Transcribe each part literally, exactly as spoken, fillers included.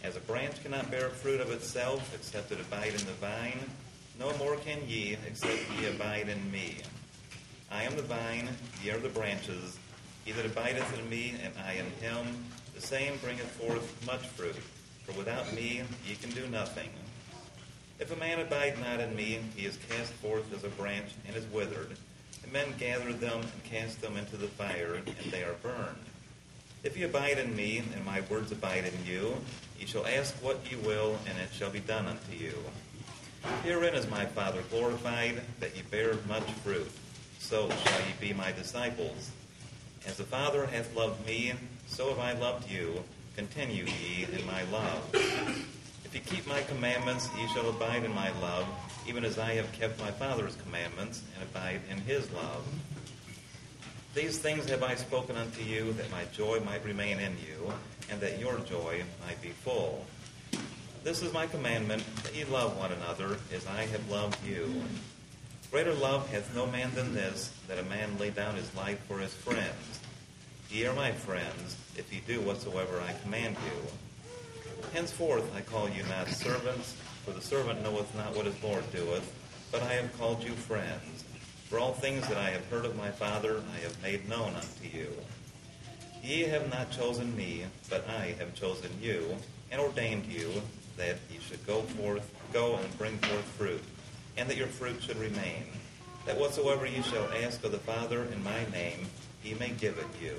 As a branch cannot bear fruit of itself, except it abide in the vine, no more can ye, except ye abide in me. I am the vine, ye are the branches. He that abideth in me, and I in him, the same bringeth forth much fruit. For without me ye can do nothing. If a man abide not in me, he is cast forth as a branch, and is withered. And men gather them, and cast them into the fire, and they are burned. If ye abide in me, and my words abide in you, ye shall ask what ye will, and it shall be done unto you. Herein is my Father glorified, that ye bear much fruit. So shall ye be my disciples. As the Father hath loved me, so have I loved you. Continue ye in my love. If ye keep my commandments, ye shall abide in my love, even as I have kept my Father's commandments, and abide in his love. These things have I spoken unto you, that my joy might remain in you, and that your joy might be full. This is my commandment, that ye love one another, as I have loved you. Greater love hath no man than this, that a man lay down his life for his friends. Ye are my friends, if ye do whatsoever I command you. Henceforth I call you not servants, for the servant knoweth not what his Lord doeth, but I have called you friends. For all things that I have heard of my Father I have made known unto you. Ye have not chosen me, but I have chosen you, and ordained you, that ye should go forth, go and bring forth fruit, and that your fruit should remain, that whatsoever ye shall ask of the Father in my name, he may give it you.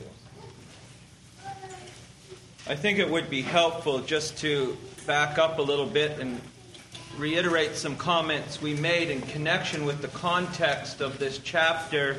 I think it would be helpful just to back up a little bit and reiterate some comments we made in connection with the context of this chapter.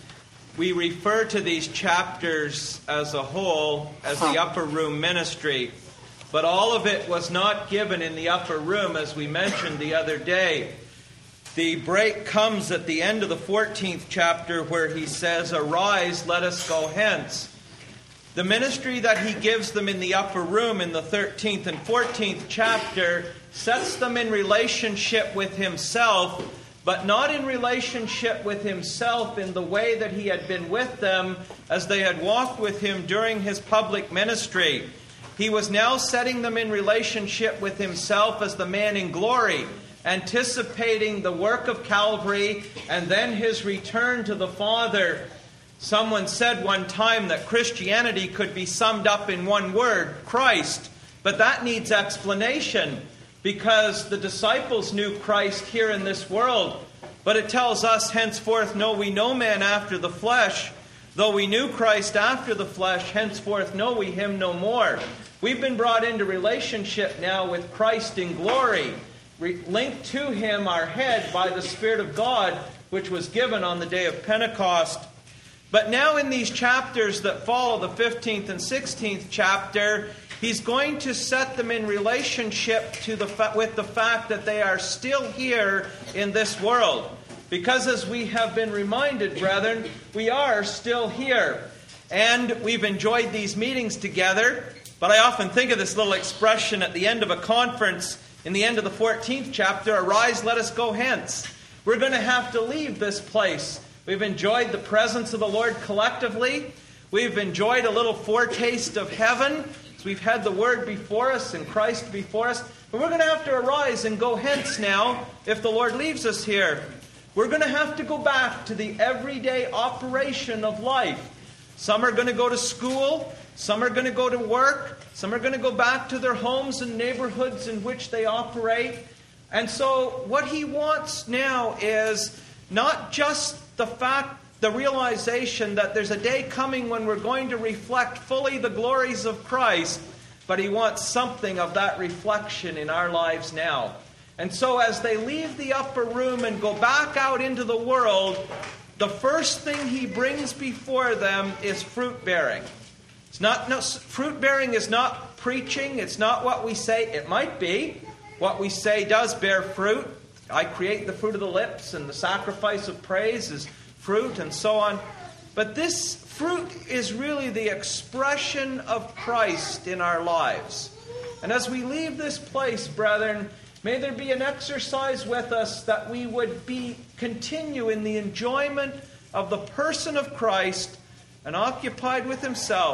We refer to these chapters as a whole as the upper room ministry, but all of it was not given in the upper room, as we mentioned the other day. The break comes at the end of the fourteenth chapter where he says, "Arise, let us go hence." The ministry that he gives them in the upper room in the thirteenth and fourteenth chapter sets them in relationship with himself, but not in relationship with himself in the way that he had been with them as they had walked with him during his public ministry. He was now setting them in relationship with himself as the man in glory, anticipating the work of Calvary and then his return to the Father. Someone said one time that Christianity could be summed up in one word, Christ. But that needs explanation, because the disciples knew Christ here in this world. But it tells us, henceforth know we no man after the flesh. Though we knew Christ after the flesh, henceforth know we him no more. We've been brought into relationship now with Christ in glory, linked to him, our head, by the Spirit of God, which was given on the day of Pentecost. But now in these chapters that follow, the fifteenth and sixteenth chapter, he's going to set them in relationship to the fa- with the fact that they are still here in this world. Because as we have been reminded, brethren, we are still here. And we've enjoyed these meetings together. But I often think of this little expression at the end of a conference, in the end of the fourteenth chapter, "Arise, let us go hence." We're going to have to leave this place. We've enjoyed the presence of the Lord collectively. We've enjoyed a little foretaste of heaven. So we've had the Word before us and Christ before us. But we're going to have to arise and go hence now if the Lord leaves us here. We're going to have to go back to the everyday operation of life. Some are going to go to school. Some are going to go to work. Some are going to go back to their homes and neighborhoods in which they operate. And so what he wants now is not just the fact, the realization that there's a day coming when we're going to reflect fully the glories of Christ, but he wants something of that reflection in our lives now. And so as they leave the upper room and go back out into the world, the first thing he brings before them is fruit bearing. It's not, no, fruit bearing is not preaching. It's not what we say. It might be. What we say does bear fruit. I create the fruit of the lips, and the sacrifice of praise is fruit, and so on. But this fruit is really the expression of Christ in our lives. And as we leave this place, brethren, may there be an exercise with us that we would be continue in the enjoyment of the person of Christ and occupied with himself,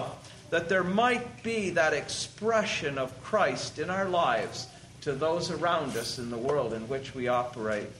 that there might be that expression of Christ in our lives to those around us in the world in which we operate.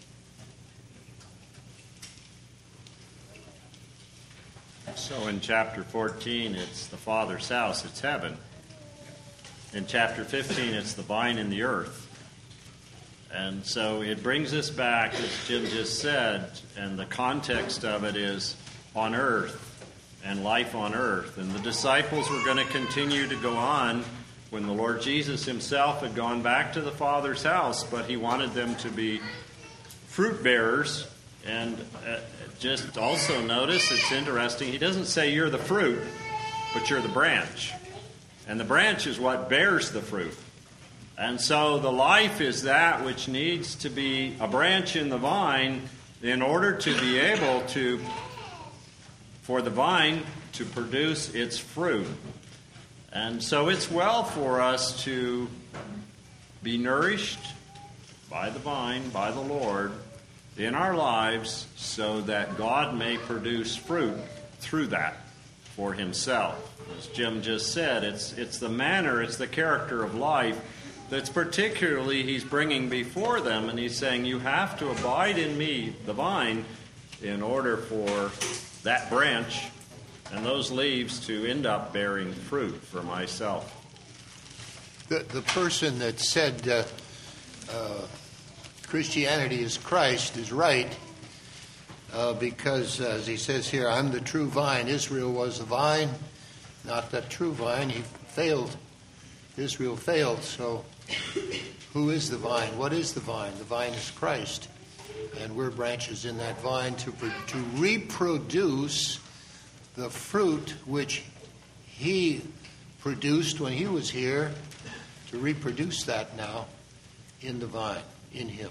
So in chapter fourteen, it's the Father's house, it's heaven. In chapter fifteen, it's the vine and the earth. And so it brings us back, as Jim just said, and the context of it is on earth and life on earth. And the disciples were going to continue to go on when the Lord Jesus himself had gone back to the Father's house, but he wanted them to be fruit bearers. And uh, just also notice, it's interesting, he doesn't say you're the fruit, but you're the branch. And the branch is what bears the fruit. And so the life is that which needs to be a branch in the vine in order to be able to, for the vine to produce its fruit. And so it's well for us to be nourished by the vine, by the Lord, in our lives so that God may produce fruit through that for himself. As Jim just said, it's it's the manner, it's the character of life that's particularly he's bringing before them, and he's saying, you have to abide in me, the vine, in order for that branch and those leaves to end up bearing fruit for myself. The, the person that said uh, uh, Christianity is Christ is right, uh, because, as he says here, I'm the true vine. Israel was the vine, not the true vine. He failed. Israel failed, so who is the vine? What is the vine? The vine is Christ, and we're branches in that vine to to reproduce the fruit which he produced when he was here, to reproduce that now in the vine, in him.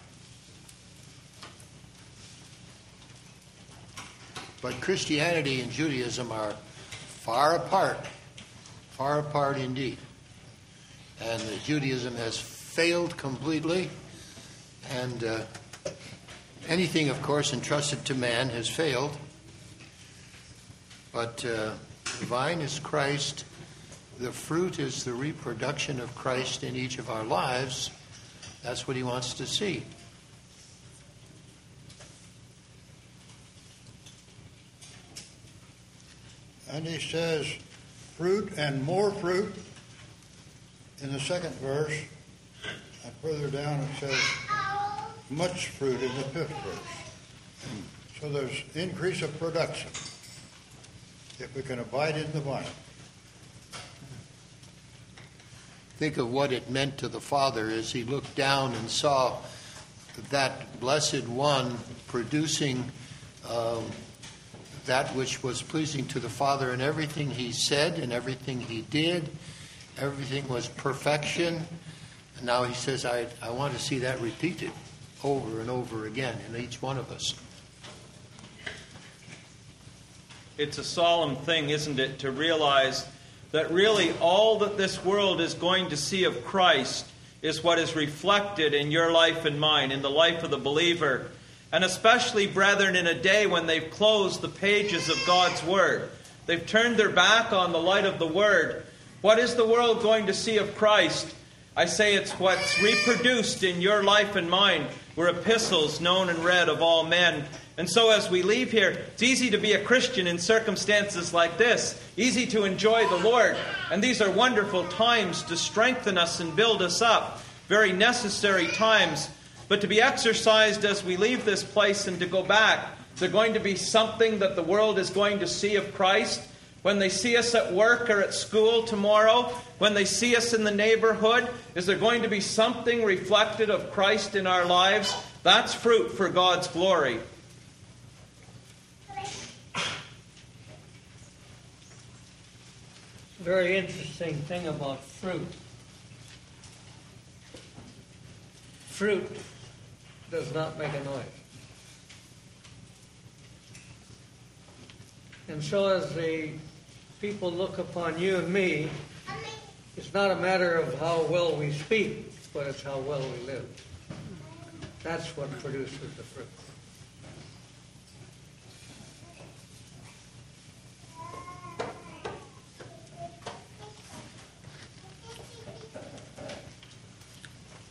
But Christianity and Judaism are far apart, far apart indeed. And the Judaism has failed completely, and uh, anything, of course, entrusted to man has failed. But uh, the vine is Christ. The fruit is the reproduction of Christ in each of our lives. That's what he wants to see. And he says, fruit and more fruit in the second verse. And further down it says, much fruit in the fifth verse. So there's increase of production if we can abide in the vine. Think of what it meant to the Father as he looked down and saw that blessed one producing um, that which was pleasing to the Father in everything he said and everything he did. Everything was perfection. And now he says, I, I want to see that repeated over and over again in each one of us. It's a solemn thing, isn't it, to realize that really all that this world is going to see of Christ is what is reflected in your life and mine, in the life of the believer. And especially, brethren, in a day when they've closed the pages of God's Word. They've turned their back on the light of the Word. What is the world going to see of Christ? I say it's what's reproduced in your life and mine. We're epistles known and read of all men. And so as we leave here, it's easy to be a Christian in circumstances like this. Easy to enjoy the Lord. And these are wonderful times to strengthen us and build us up. Very necessary times. But to be exercised as we leave this place and to go back, is there going to be something that the world is going to see of Christ? When they see us at work or at school tomorrow, when they see us in the neighborhood, is there going to be something reflected of Christ in our lives? That's fruit for God's glory. Very interesting thing about fruit. Fruit does not make a noise. And so as the people look upon you and me, it's not a matter of how well we speak, but it's how well we live. That's what produces the fruit.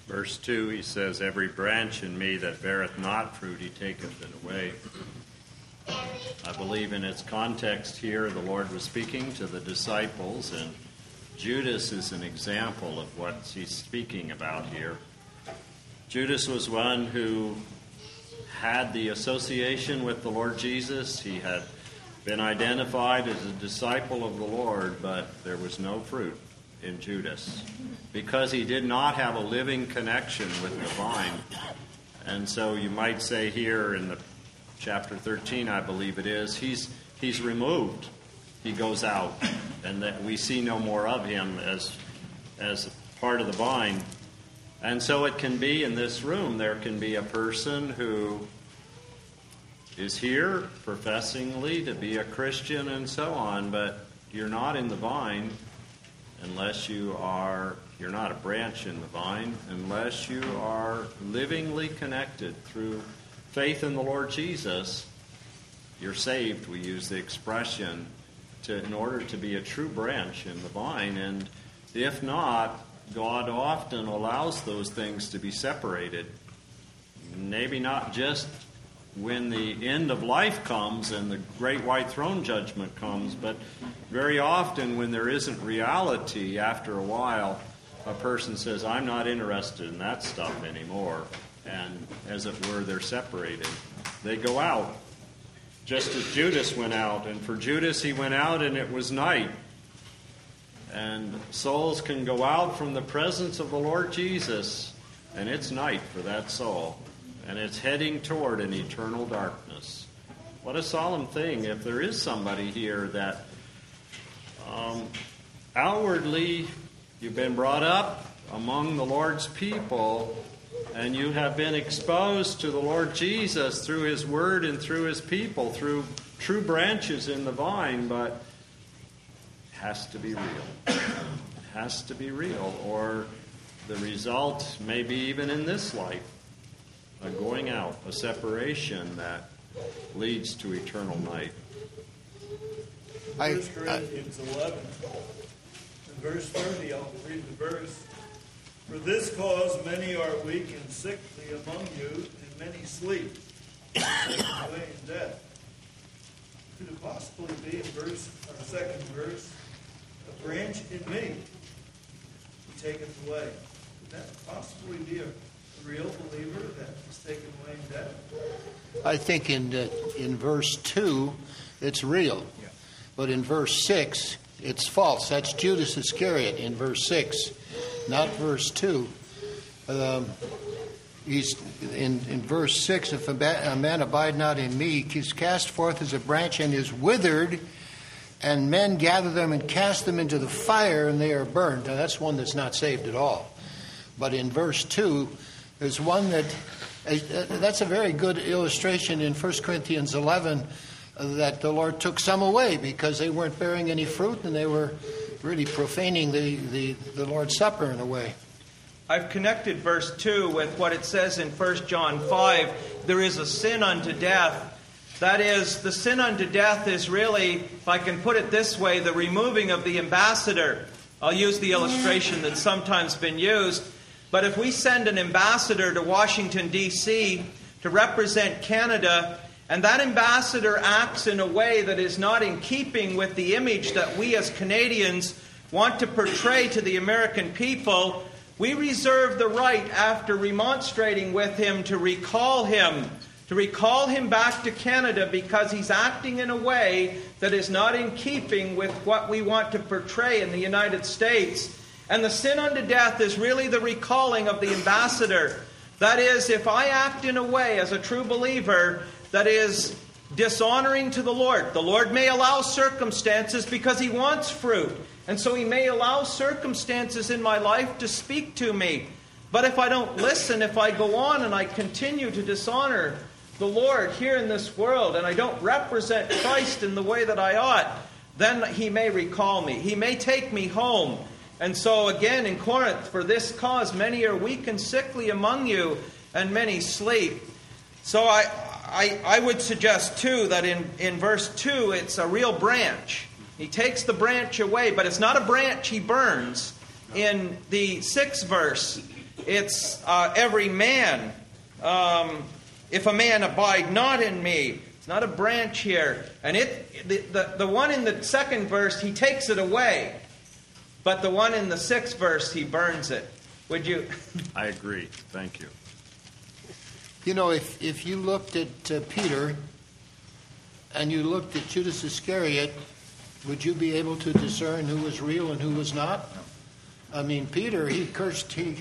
Verse two, he says, every branch in me that beareth not fruit, he taketh it away. I believe in its context here, the Lord was speaking to the disciples, and Judas is an example of what he's speaking about here. Judas was one who had the association with the Lord Jesus. He had been identified as a disciple of the Lord, but there was no fruit in Judas because he did not have a living connection with the vine. And so you might say here in the chapter thirteen, I believe it is, he's he's removed. He goes out, and that we see no more of him as as part of the vine. And so it can be in this room, there can be a person who is here professingly to be a Christian and so on, but you're not in the vine unless you are, you're not a branch in the vine, unless you are livingly connected through faith in the Lord Jesus. You're saved, we use the expression, to, in order to be a true branch in the vine. And if not, God often allows those things to be separated. Maybe not just when the end of life comes and the great white throne judgment comes, but very often when there isn't reality, after a while, a person says, I'm not interested in that stuff anymore. And as it were, they're separated. They go out, just as Judas went out. And for Judas, he went out and it was night. And souls can go out from the presence of the Lord Jesus, and it's night for that soul. And it's heading toward an eternal darkness. What a solemn thing if there is somebody here that um, outwardly you've been brought up among the Lord's people, and you have been exposed to the Lord Jesus through His Word and through His people, through true branches in the vine, but it has to be real. It has to be real, or the result may be even in this life, a going out, a separation that leads to eternal night. I, First Corinthians eleven, in verse thirty, I'll read the verse. For this cause many are weak and sickly among you, and many sleep, taken away in death. Could it possibly be in verse, or second verse, a branch in me he taketh away? Could that possibly be a real believer that is taken away in death? I think in uh, in verse two, it's real. Yeah. But in verse six, it's false. That's Judas Iscariot in verse six, not verse two. Um, he's in, in verse six, if a, ba- a man abide not in me, he's cast forth as a branch and is withered, and men gather them and cast them into the fire, and they are burned. Now, that's one that's not saved at all. But in verse two, there's one that, uh, that's a very good illustration in First Corinthians eleven, uh, that the Lord took some away because they weren't bearing any fruit and they were really profaning the, the, the Lord's Supper in a way. I've connected verse two with what it says in First John five, there is a sin unto death. That is, the sin unto death is really, if I can put it this way, the removing of the ambassador. I'll use the illustration that's sometimes been used. But if we send an ambassador to Washington, D C to represent Canada, and that ambassador acts in a way that is not in keeping with the image that we as Canadians want to portray to the American people, we reserve the right, after remonstrating with him, to recall him, to recall him back to Canada because he's acting in a way that is not in keeping with what we want to portray in the United States. And the sin unto death is really the recalling of the ambassador. That is, if I act in a way as a true believer that is dishonoring to the Lord, the Lord may allow circumstances because He wants fruit. And so He may allow circumstances in my life to speak to me. But if I don't listen, if I go on and I continue to dishonor the Lord here in this world, and I don't represent Christ in the way that I ought, then He may recall me. He may take me home. And so again in Corinth, for this cause many are weak and sickly among you, and many sleep. So I, I, I would suggest too that in, in verse two it's a real branch. He takes the branch away, but it's not a branch He burns. In the sixth verse, It's uh, every man. Um, if a man abide not in me. It's not a branch here. And it the, the, the one in the second verse, he takes it away. But the one in the sixth verse, he burns it. Would you? I agree. Thank you. You know, if, if you looked at uh, Peter and you looked at Judas Iscariot, would you be able to discern who was real and who was not? I mean, Peter, he cursed, he,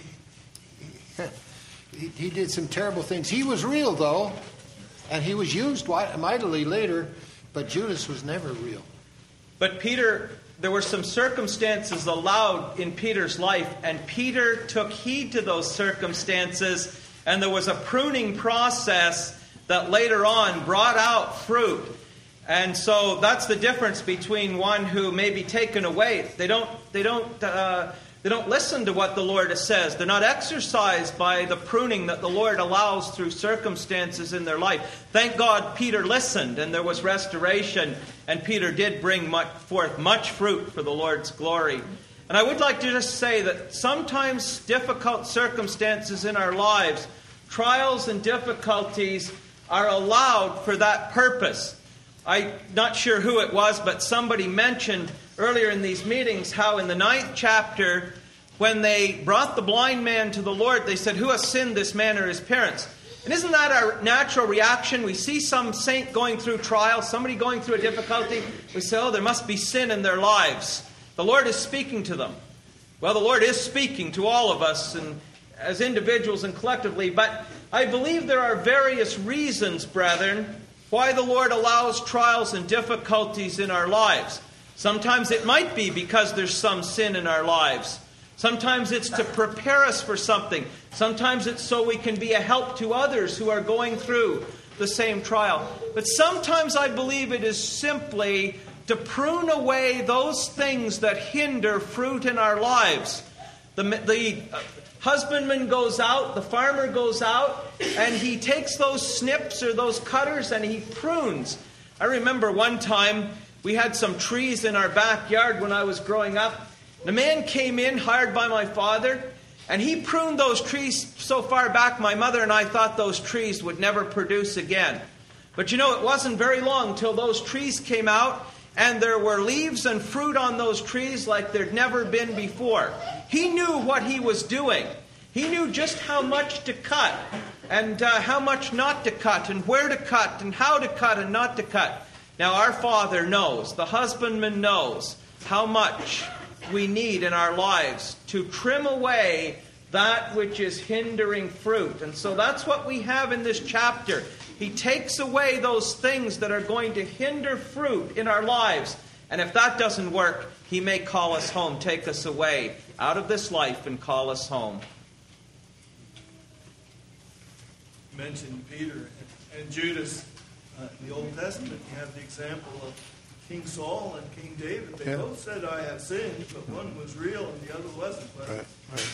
he, he did some terrible things. He was real, though, and he was used mightily later, but Judas was never real. But Peter, there were some circumstances allowed in Peter's life, and Peter took heed to those circumstances, and there was a pruning process that later on brought out fruit. And so that's the difference between one who may be taken away. They don't, they don't, uh, they don't listen to what the Lord says. They're not exercised by the pruning that the Lord allows through circumstances in their life. Thank God Peter listened, and there was restoration, and Peter did bring much, forth much fruit for the Lord's glory. And I would like to just say that sometimes difficult circumstances in our lives, trials and difficulties, are allowed for that purpose. I'm not sure who it was, but somebody mentioned earlier in these meetings how in the ninth chapter, when they brought the blind man to the Lord, they said, "Who has sinned, this man or his parents?" And isn't that our natural reaction? We see some saint going through trial, somebody going through a difficulty. We say, "Oh, there must be sin in their lives. The Lord is speaking to them." Well, the Lord is speaking to all of us, and as individuals and collectively. But I believe there are various reasons, brethren, why the Lord allows trials and difficulties in our lives. Sometimes it might be because there's some sin in our lives. Sometimes it's to prepare us for something. Sometimes it's so we can be a help to others who are going through the same trial. But sometimes I believe it is simply to prune away those things that hinder fruit in our lives. The, the husbandman goes out, the farmer goes out, and he takes those snips or those cutters and he prunes. I remember one time we had some trees in our backyard when I was growing up. The man came in, hired by my father, and he pruned those trees so far back my mother and I thought those trees would never produce again. But you know, it wasn't very long till those trees came out, and there were leaves and fruit on those trees like there'd never been before. He knew what he was doing. He knew just how much to cut and uh, how much not to cut and where to cut and how to cut and not to cut. Now our Father knows, the husbandman knows how much we need in our lives to trim away that which is hindering fruit. And so that's what we have in this chapter. He takes away those things that are going to hinder fruit in our lives. And if that doesn't work, He may call us home, take us away out of this life and call us home. You mentioned Peter and Judas. Uh, in the Old Testament, you have the example of King Saul and King David. They Yeah. both said, "I have sinned," but one was real and the other wasn't. But Right, right.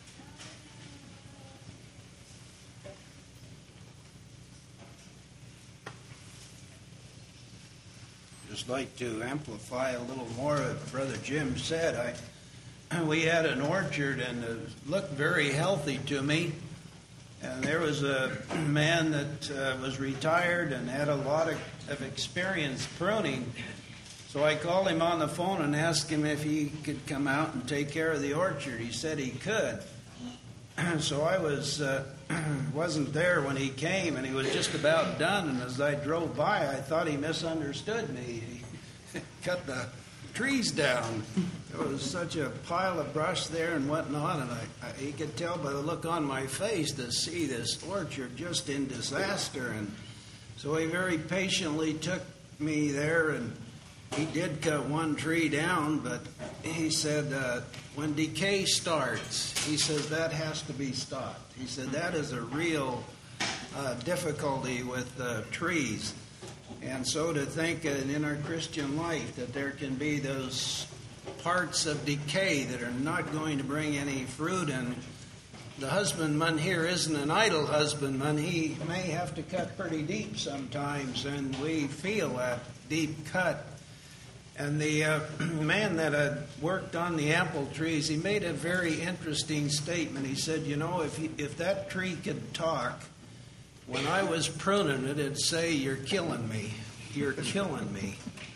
Just like to amplify a little more what Brother Jim said. I we had an orchard and it looked very healthy to me. And there was a man that uh, was retired and had a lot of, of experience pruning. So I called him on the phone and asked him if he could come out and take care of the orchard. He said he could. So I was uh, wasn't there when he came, and he was just about done. And as I drove by, I thought he misunderstood me. He cut the trees down. There was such a pile of brush there and whatnot, and I, I, he could tell by the look on my face to see this orchard just in disaster. And so he very patiently took me there, and he did cut one tree down, but he said, uh, when decay starts, he says that has to be stopped. He said that is a real uh, difficulty with uh, trees. And so to think uh, in our Christian life that there can be those parts of decay that are not going to bring any fruit, and the husbandman here isn't an idle husbandman. He may have to cut pretty deep sometimes, and we feel that deep cut. And the uh, man that had worked on the apple trees, he made a very interesting statement. He said, you know, if, you, if that tree could talk, when I was pruning it, it'd say, you're killing me. You're killing me.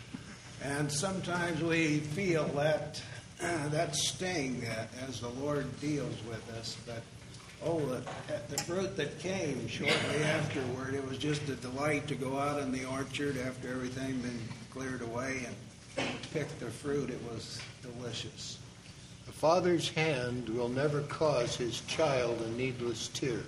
And sometimes we feel that uh, that sting uh, as the Lord deals with us. But, oh, the, the fruit that came shortly afterward, it was just a delight to go out in the orchard after everything been cleared away and pick the fruit. It was delicious. The father's hand will never cause his child a needless tear.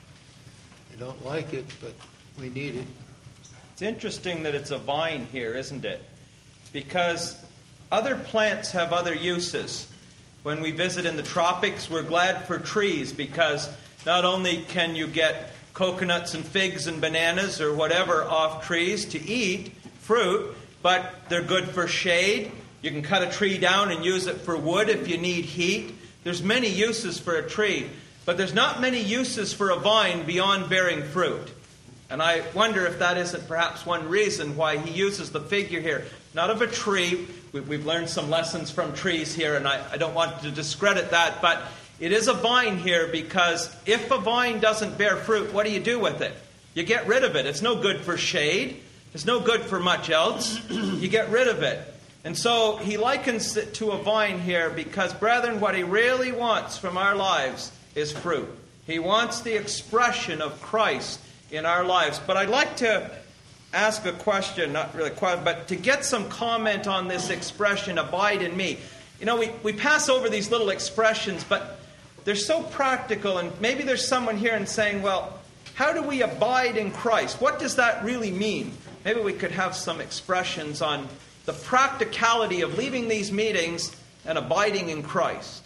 We don't like it, but we need it. It's interesting that it's a vine here, isn't it? Because other plants have other uses. When we visit in the tropics, we're glad for trees because not only can you get coconuts and figs and bananas or whatever off trees to eat, fruit, but they're good for shade. You can cut a tree down and use it for wood if you need heat. There's many uses for a tree, but there's not many uses for a vine beyond bearing fruit. And I wonder if that isn't perhaps one reason why he uses the figure here. Not of a tree. We've learned some lessons from trees here, and I, I don't want to discredit that, but it is a vine here because if a vine doesn't bear fruit, what do you do with it? You get rid of it. It's no good for shade. It's no good for much else. You get rid of it. And so he likens it to a vine here because, brethren, what he really wants from our lives is fruit. He wants the expression of Christ in our lives. But I'd like to ask a question, not really quite, but to get some comment on this expression, abide in me. You know, we, we pass over these little expressions, but they're so practical, and maybe there's someone here and saying, well, how do we abide in Christ? What does that really mean? Maybe we could have some expressions on the practicality of leaving these meetings and abiding in Christ.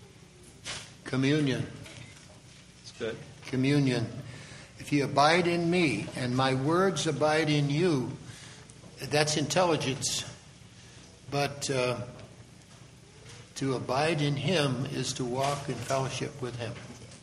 Communion. It's good. Communion. If you abide in me and my words abide in you, that's intelligence. But uh, to abide in him is to walk in fellowship with him.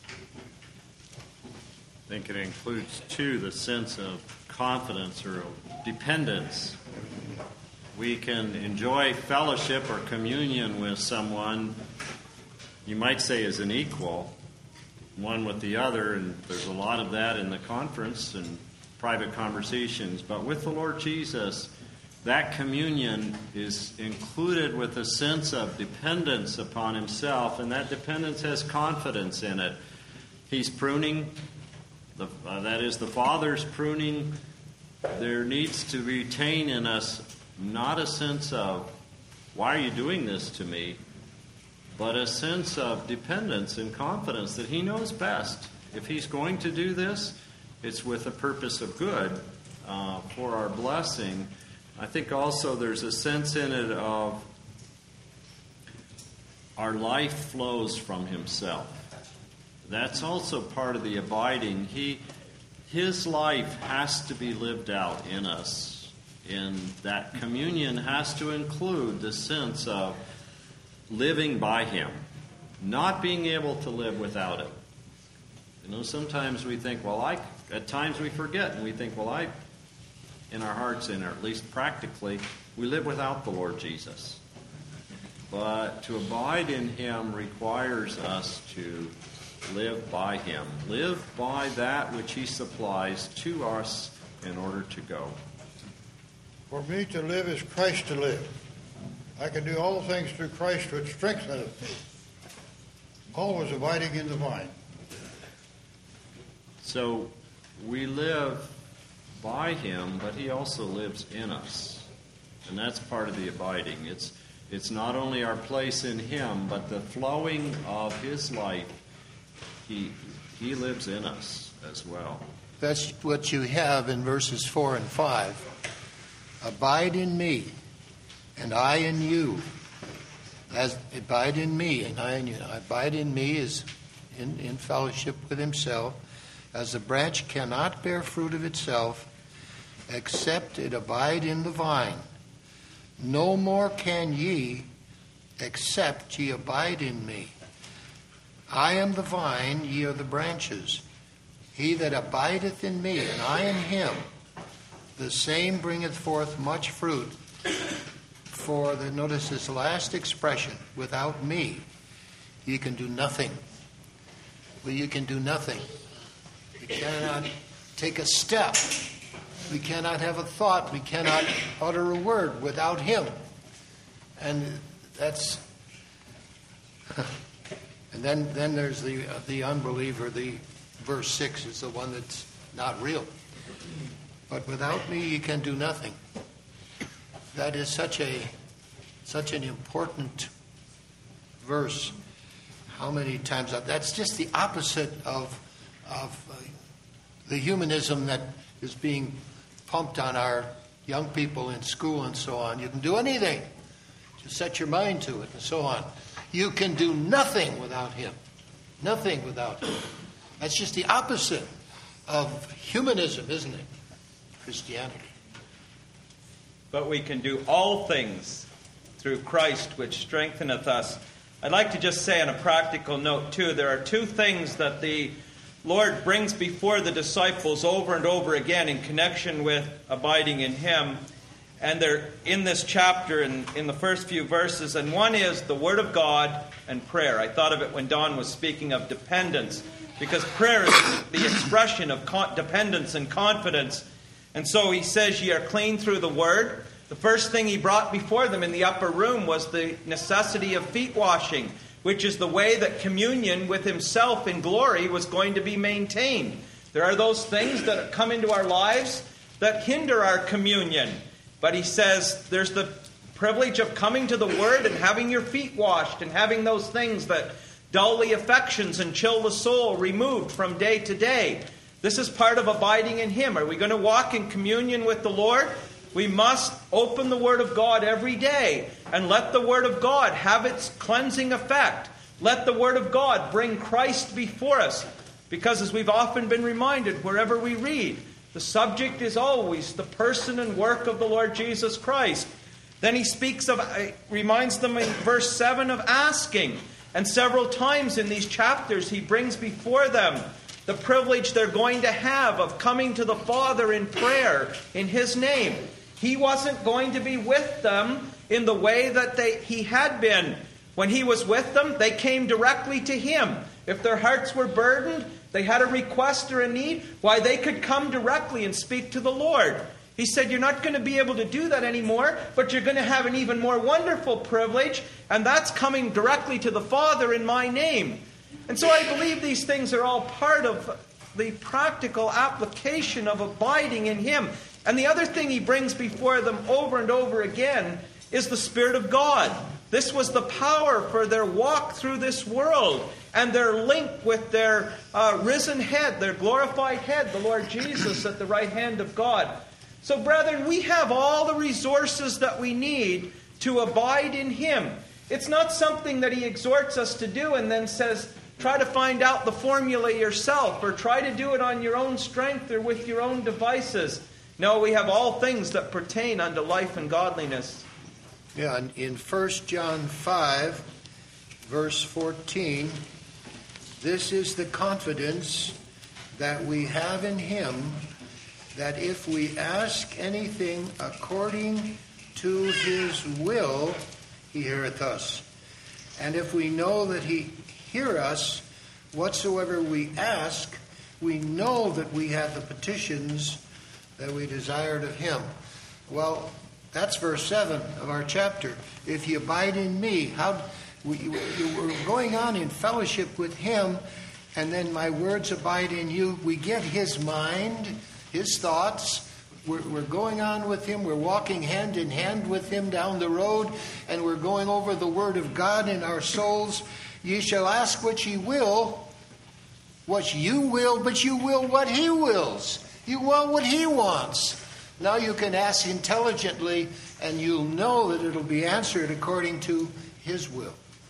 I think it includes, too, the sense of confidence or dependence. We can enjoy fellowship or communion with someone, you might say as an equal, one with the other, and there's a lot of that in the conference and private conversations. But with the Lord Jesus, that communion is included with a sense of dependence upon himself, and that dependence has confidence in it. He's pruning. The, uh, that is, the Father's pruning. There needs to retain in us not a sense of, why are you doing this to me? But a sense of dependence and confidence that he knows best. If he's going to do this, it's with a purpose of good uh, for our blessing. I think also there's a sense in it of our life flows from himself. That's also part of the abiding. He, his life has to be lived out in us. And that communion has to include the sense of living by him, not being able to live without him. You know, sometimes we think, well, I, at times we forget, and we think, well, I, in our hearts, and or at least practically, we live without the Lord Jesus. But to abide in him requires us to live by him, live by that which he supplies to us in order to go. For me to live is Christ to live. I can do all things through Christ which strengtheneth me. Always abiding in the vine. So we live by him, but he also lives in us. And that's part of the abiding. It's it's not only our place in him, but the flowing of his life. He he lives in us as well. That's what you have in verses four and five. Abide in me, and I in you. As abide in me, and I in you. Abide in me is in, in fellowship with himself. As the branch cannot bear fruit of itself, except it abide in the vine. No more can ye, except ye abide in me. I am the vine, ye are the branches. He that abideth in me, and I in him, the same bringeth forth much fruit. for the, notice this last expression, without me, you can do nothing. Well, you can do nothing. We cannot take a step. We cannot have a thought. We cannot utter a word without him. And that's... And then, then there's the uh, the unbeliever. The verse six is the one that's not real. But without me, you can do nothing. That is such a such an important verse. How many times? That's just the opposite of of uh, the humanism that is being pumped on our young people in school and so on. You can do anything. Just set your mind to it and so on. You can do nothing without him. Nothing without him. That's just the opposite of humanism, isn't it? Christianity. But we can do all things through Christ, which strengtheneth us. I'd like to just say on a practical note, too, there are two things that the Lord brings before the disciples over and over again in connection with abiding in him. And they're in this chapter in, in the first few verses. And one is the Word of God and prayer. I thought of it when Don was speaking of dependence, because prayer is the expression of con- dependence and confidence. And so he says, ye are clean through the Word. The first thing he brought before them in the upper room was the necessity of feet washing, which is the way that communion with himself in glory was going to be maintained. There are those things that come into our lives that hinder our communion. But he says there's the privilege of coming to the Word and having your feet washed and having those things that dull the affections and chill the soul removed from day to day. This is part of abiding in him. Are we going to walk in communion with the Lord? We must open the Word of God every day and let the Word of God have its cleansing effect. Let the Word of God bring Christ before us. Because as we've often been reminded, wherever we read, the subject is always the person and work of the Lord Jesus Christ. Then he speaks of, reminds them in verse seven of asking. And several times in these chapters he brings before them the privilege they're going to have of coming to the Father in prayer in his name. He wasn't going to be with them in the way that they, he had been. When he was with them, they came directly to him. If their hearts were burdened, they had a request or a need, why, they could come directly and speak to the Lord. He said, you're not going to be able to do that anymore, but you're going to have an even more wonderful privilege, and that's coming directly to the Father in my name. And so I believe these things are all part of the practical application of abiding in him. And the other thing he brings before them over and over again is the Spirit of God. This was the power for their walk through this world and their link with their uh, risen head, their glorified head, the Lord Jesus at the right hand of God. So, brethren, we have all the resources that we need to abide in him. It's not something that he exhorts us to do and then says, try to find out the formula yourself or try to do it on your own strength or with your own devices. No, we have all things that pertain unto life and godliness. Yeah, in First John five, verse fourteen, this is the confidence that we have in him, that if we ask anything according to his will, he heareth us. And if we know that he hear us, whatsoever we ask, we know that we have the petitions that we desired of him. Well, that's verse seven of our chapter. If you abide in me, how we, you were going on in fellowship with him, and then my words abide in you. We get his mind, his thoughts. We're, we're going on with him. We're walking hand in hand with him down the road, and we're going over the word of God in our souls. Ye shall ask what ye will, what you will, but you will what he wills. You want what he wants. Now you can ask intelligently, and you'll know that it'll be answered according to his will.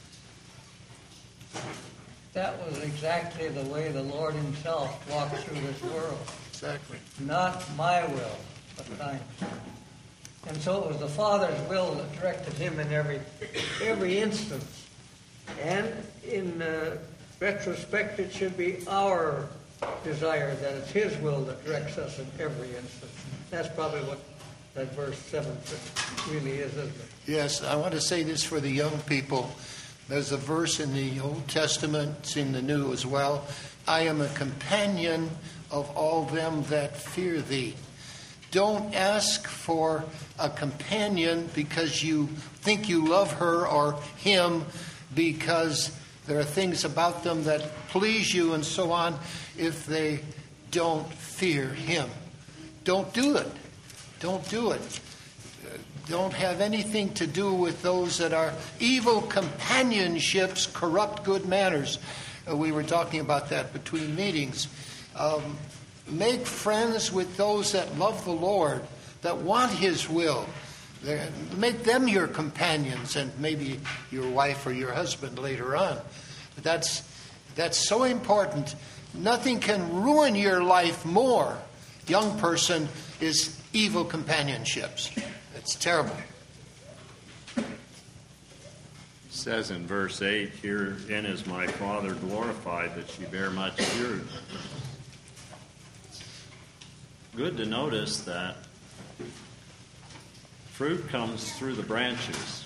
That was exactly the way the Lord himself walked through this world. Exactly. Not my will, but thine. And so it was the Father's will that directed him in every every instance. And in uh, retrospect, it should be our desire that it's his will that directs us in every instance. That's probably what that verse seven really is, isn't it? Yes, I want to say this for the young people. There's a verse in the Old Testament, it's in the New as well. I am a companion of all them that fear thee. Don't ask for a companion because you think you love her or him, because there are things about them that please you and so on, if they don't fear him. Don't do it. Don't do it. Don't have anything to do with those that are evil companionships, corrupt good manners. Uh, we were talking about that between meetings. Um, make friends with those that love the Lord, that want his will. They're, make them your companions, and maybe your wife or your husband later on. But that's, that's so important. Nothing can ruin your life more, young person, is evil companionships. It's terrible. It says in verse eight, herein is my Father glorified, that ye bear much fruit. Good to notice that fruit comes through the branches.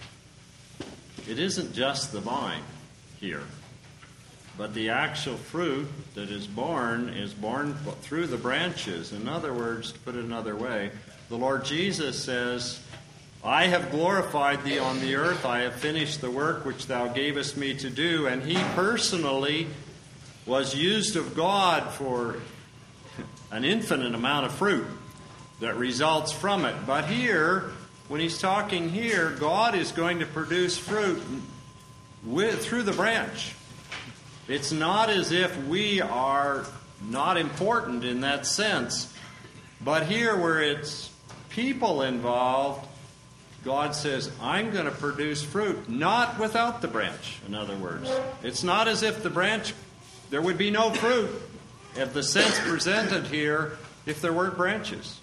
It isn't just the vine here, but the actual fruit that is born is born through the branches. In other words, to put it another way, the Lord Jesus says, I have glorified thee on the earth. I have finished the work which thou gavest me to do. And he personally was used of God for an infinite amount of fruit that results from it. But here, when he's talking here, God is going to produce fruit with, through the branch. It's not as if we are not important in that sense. But here, where it's people involved, God says, I'm going to produce fruit, not without the branch, in other words. It's not as if the branch, there would be no fruit, if the sense presented here, if there weren't branches.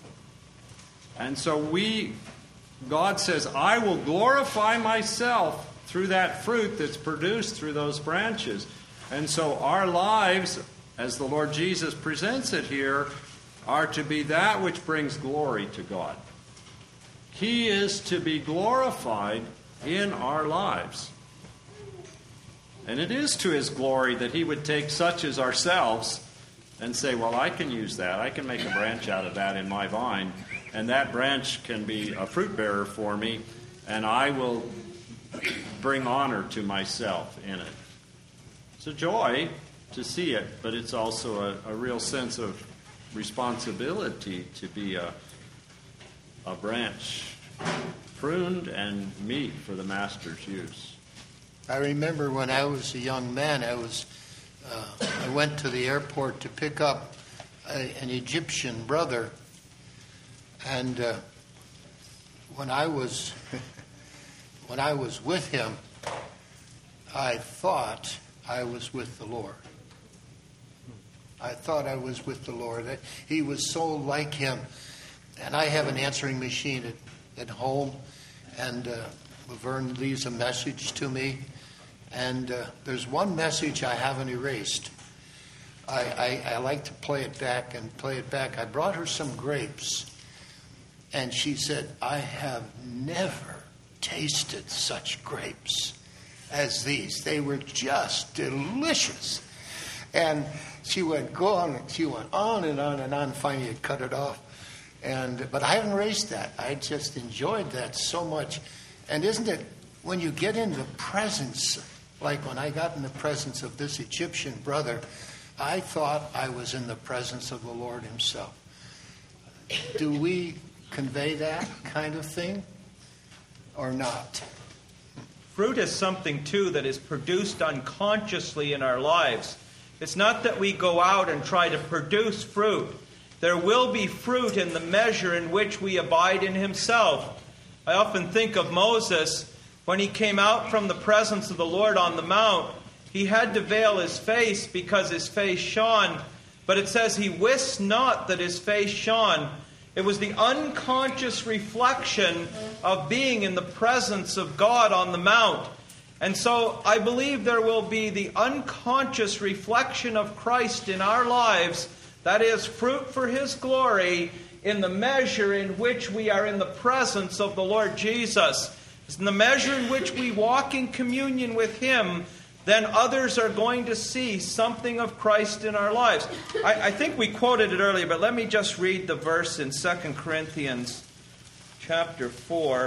And so we, God says, I will glorify myself through that fruit that's produced through those branches. And so our lives, as the Lord Jesus presents it here, are to be that which brings glory to God. He is to be glorified in our lives. And it is to his glory that he would take such as ourselves and say, well, I can use that. I can make a branch out of that in my vine, and that branch can be a fruit bearer for me, and I will bring honor to myself in it. It's a joy to see it, but it's also a, a real sense of responsibility to be a, a branch pruned and meet for the master's use. I remember when I was a young man, I was uh, I went to the airport to pick up a, an Egyptian brother, and uh, when I was when I was with him, I thought I was with the Lord. I thought I was with the Lord. He was so like him. And I have an answering machine at, at home, and uh, Laverne leaves a message to me. And uh, there's one message I haven't erased. I, I, I like to play it back and play it back. I brought her some grapes, and she said, I have never tasted such grapes as these. They were just delicious. And she went go on, she went on and on and on. Finally, it cut it off. And but I haven't erased that. I just enjoyed that so much. And isn't it when you get in the presence, like when I got in the presence of this Egyptian brother, I thought I was in the presence of the Lord himself. Do we convey that kind of thing or not? Fruit is something, too, that is produced unconsciously in our lives. It's not that we go out and try to produce fruit. There will be fruit in the measure in which we abide in himself. I often think of Moses. When he came out from the presence of the Lord on the mount, he had to veil his face because his face shone. But it says he wist not that his face shone. It was the unconscious reflection of being in the presence of God on the mount. And so I believe there will be the unconscious reflection of Christ in our lives, that is, fruit for his glory, in the measure in which we are in the presence of the Lord Jesus. In the measure in which we walk in communion with Him, then others are going to see something of Christ in our lives. I, I think we quoted it earlier, but let me just read the verse in Second Corinthians chapter four.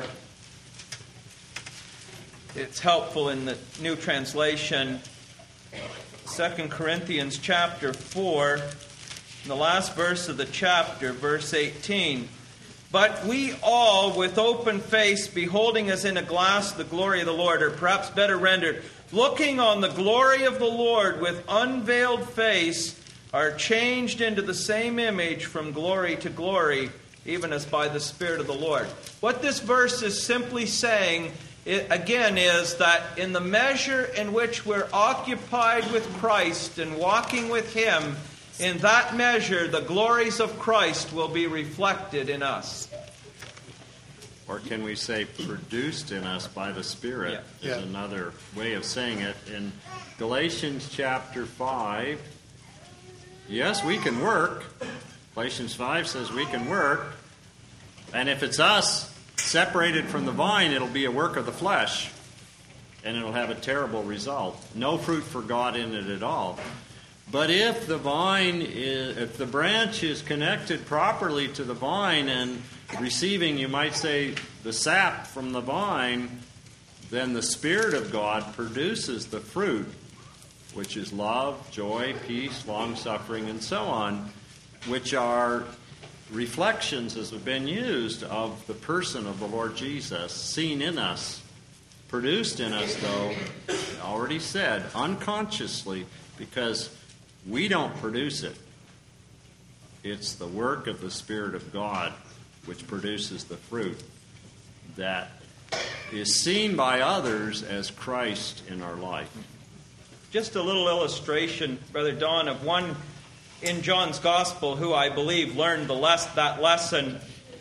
It's helpful in the New Translation. Second Corinthians chapter four, in the last verse of the chapter, verse eighteen. But we all, with open face, beholding as in a glass the glory of the Lord, or perhaps better rendered, looking on the glory of the Lord with unveiled face, are changed into the same image from glory to glory, even as by the Spirit of the Lord. What this verse is simply saying, it, again, is that in the measure in which we're occupied with Christ and walking with Him, in that measure, the glories of Christ will be reflected in us. Or can we say produced in us by the Spirit yeah. is Yeah. another way of saying it. In Galatians chapter five, yes, we can work. Galatians five says we can work. And if it's us separated from the vine, it'll be a work of the flesh. And it'll have a terrible result. No fruit for God in it at all. But if the vine is, if the branch is connected properly to the vine and receiving, you might say, the sap from the vine, then the Spirit of God produces the fruit, which is love, joy, peace, long-suffering, and so on, which are reflections, as have been used, of the person of the Lord Jesus, seen in us, produced in us, though, already said, unconsciously, because we don't produce it. It's the work of the Spirit of God which produces the fruit that is seen by others as Christ in our life. Just a little illustration, Brother Don, of one in John's Gospel who I believe learned the les- that lesson.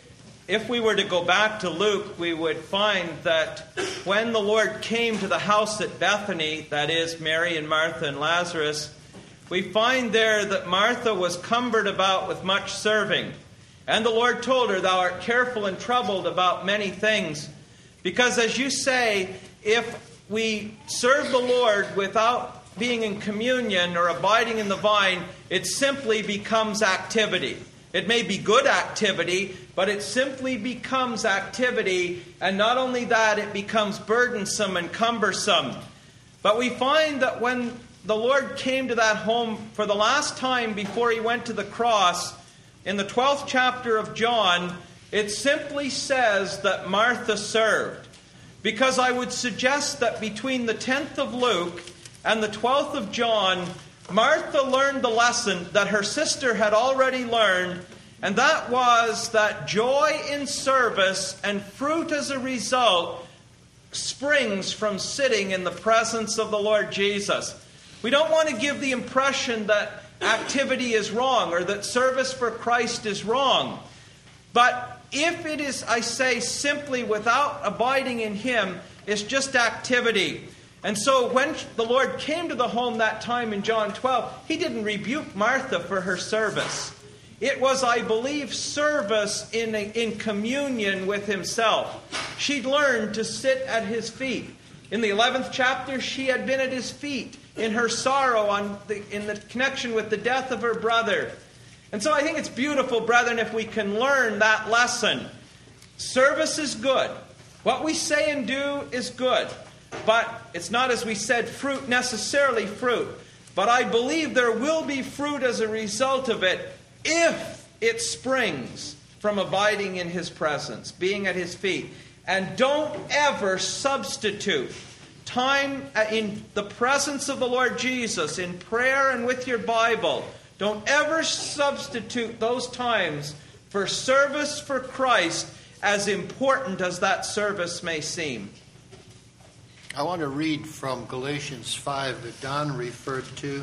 If we were to go back to Luke, we would find that when the Lord came to the house at Bethany, that is, Mary and Martha and Lazarus, we find there that Martha was cumbered about with much serving. And the Lord told her, "Thou art careful and troubled about many things." Because as you say, if we serve the Lord without being in communion or abiding in the vine, it simply becomes activity. It may be good activity, but it simply becomes activity. And not only that, it becomes burdensome and cumbersome. But we find that when the Lord came to that home for the last time before He went to the cross, in the twelfth chapter of John, it simply says that Martha served. Because I would suggest that between the tenth of Luke and the twelfth of John, Martha learned the lesson that her sister had already learned, and that was that joy in service and fruit as a result springs from sitting in the presence of the Lord Jesus. We don't want to give the impression that activity is wrong or that service for Christ is wrong. But if it is, I say, simply without abiding in Him, it's just activity. And so when the Lord came to the home that time in John twelve, He didn't rebuke Martha for her service. It was, I believe, service in, a, in communion with Himself. She'd learned to sit at His feet. In the eleventh chapter, she had been at His feet in her sorrow, on the, in the connection with the death of her brother. And so I think it's beautiful, brethren, if we can learn that lesson. Service is good. What we say and do is good. But it's not, as we said, fruit necessarily fruit. But I believe there will be fruit as a result of it if it springs from abiding in His presence, being at His feet. And don't ever substitute time in the presence of the Lord Jesus, in prayer and with your Bible. Don't ever substitute those times for service for Christ, as important as that service may seem. I want to read from Galatians five that Don referred to.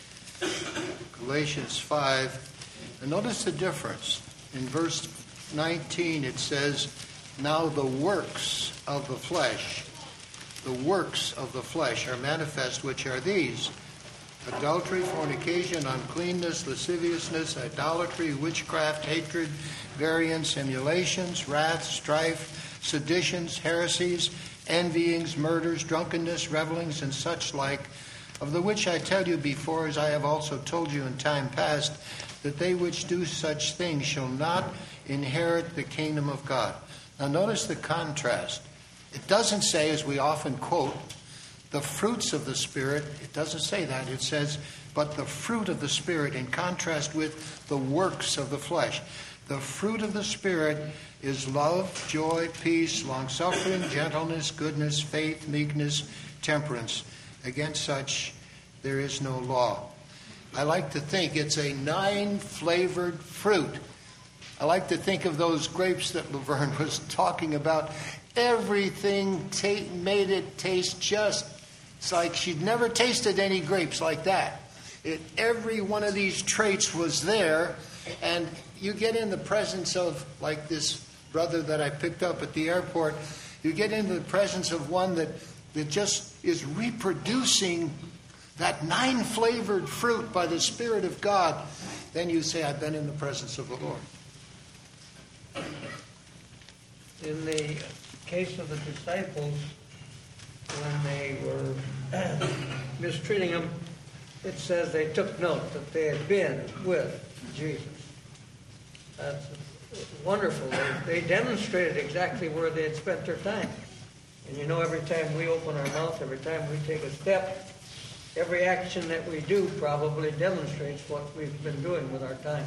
Galatians five. And notice the difference. In verse nineteen it says, "Now the works of the flesh, the works of the flesh are manifest, which are these, adultery, fornication, uncleanness, lasciviousness, idolatry, witchcraft, hatred, variance, emulations, wrath, strife, seditions, heresies, envyings, murders, drunkenness, revellings, and such like, of the which I tell you before, as I have also told you in time past, that they which do such things shall not inherit the kingdom of God. Now notice the contrast. It doesn't say, as we often quote, the fruits of the Spirit. It doesn't say that. It says, but the fruit of the Spirit, in contrast with the works of the flesh. The fruit of the Spirit is love, joy, peace, long-suffering, gentleness, goodness, faith, meekness, temperance. Against such there is no law. I like to think it's a nine-flavored fruit. I like to think of those grapes that Laverne was talking about. Everything ta- made it taste just, it's like she'd never tasted any grapes like that. It, every one of these traits was there, and you get in the presence of, like this brother that I picked up at the airport, you get into the presence of one that, that just is reproducing that nine-flavored fruit by the Spirit of God, then you say, I've been in the presence of the Lord. In the case of the disciples, when they were mistreating him, it says they took note that they had been with Jesus. That's wonderful. They, they demonstrated exactly where they had spent their time. And you know, every time we open our mouth, every time we take a step, every action that we do probably demonstrates what we've been doing with our time.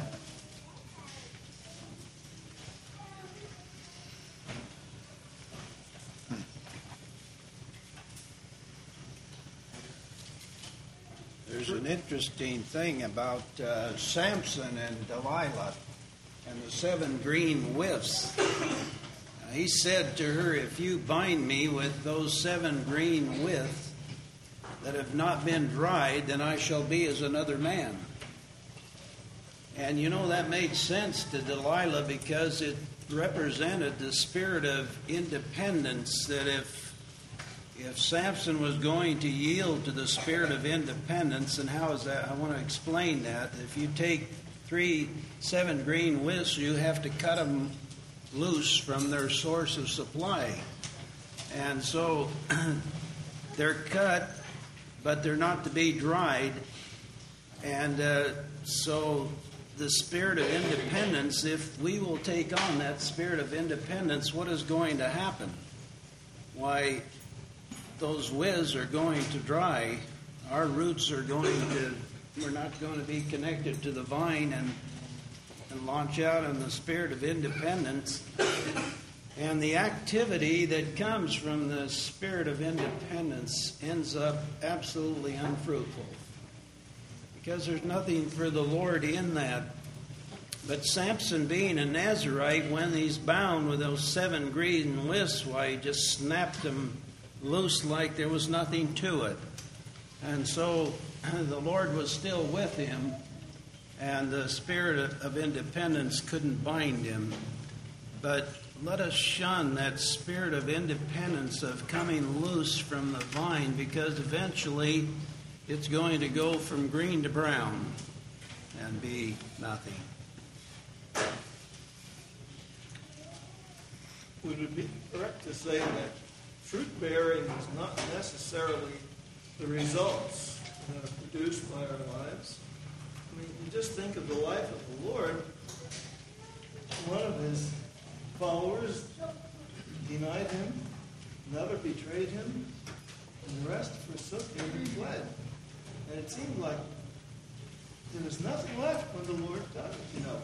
There's an interesting thing about uh, Samson and Delilah and the seven green whiffs. Uh, he said to her, if you bind me with those seven green whiffs that have not been dried, then I shall be as another man. And you know, that made sense to Delilah because it represented the spirit of independence, that if If Samson was going to yield to the spirit of independence, and how is that? I want to explain that. If you take three seven green whisks, you have to cut them loose from their source of supply. And so they're cut, but they're not to be dried. And uh, so the spirit of independence, if we will take on that spirit of independence, what is going to happen? Why, those whiz are going to dry. Our roots are going to, we're not going to be connected to the vine and, and launch out in the spirit of independence. And the activity that comes from the spirit of independence ends up absolutely unfruitful, because there's nothing for the Lord in that. But Samson, being a Nazarite, when he's bound with those seven green whisks, why, he just snapped them loose like there was nothing to it. And so the Lord was still with him, and the spirit of independence couldn't bind him. But let us shun that spirit of independence, of coming loose from the vine, because eventually it's going to go from green to brown and be nothing. Would it be correct to say that fruit bearing is not necessarily the results that are produced by our lives? I mean, you just think of the life of the Lord. One of his followers denied him, another betrayed him, and the rest forsook him and fled. And it seemed like there was nothing left when the Lord died, you know.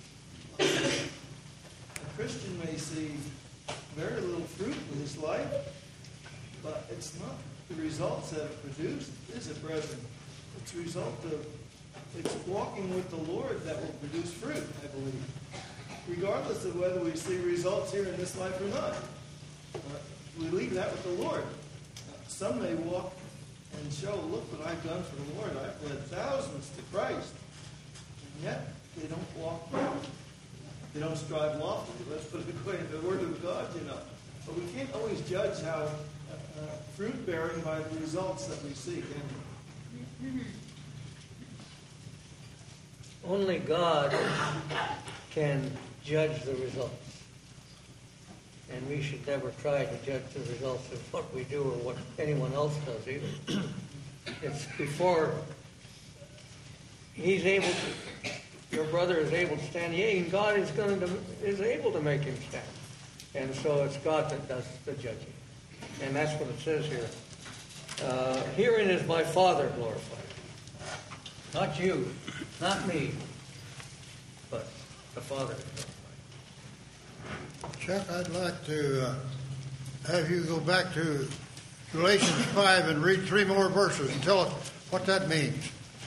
A Christian may see very little fruit in his life, but it's not the results that it produced, is it, brethren? It's a result of, it's walking with the Lord that will produce fruit, I believe, regardless of whether we see results here in this life or not. Uh, we leave that with the Lord. Uh, some may walk and show, look what I've done for the Lord. I've led thousands to Christ. And yet, they don't walk, they don't strive loftily. Let's put it according to the Word of God, you know. But we can't always judge how uh, uh, fruit bearing by the results that we see, can we? only God can judge the results. And we should never try to judge the results of what we do or what anyone else does either. It's before he's able to, your brother is able to stand, yea, and God is going to is able to make him stand. And so it's God that does the judging. And that's what it says here. Uh, herein is my Father glorified. Not you, not me, but the Father is glorified. Chuck, I'd like to uh, have you go back to Galatians five and read three more verses and tell us what that means.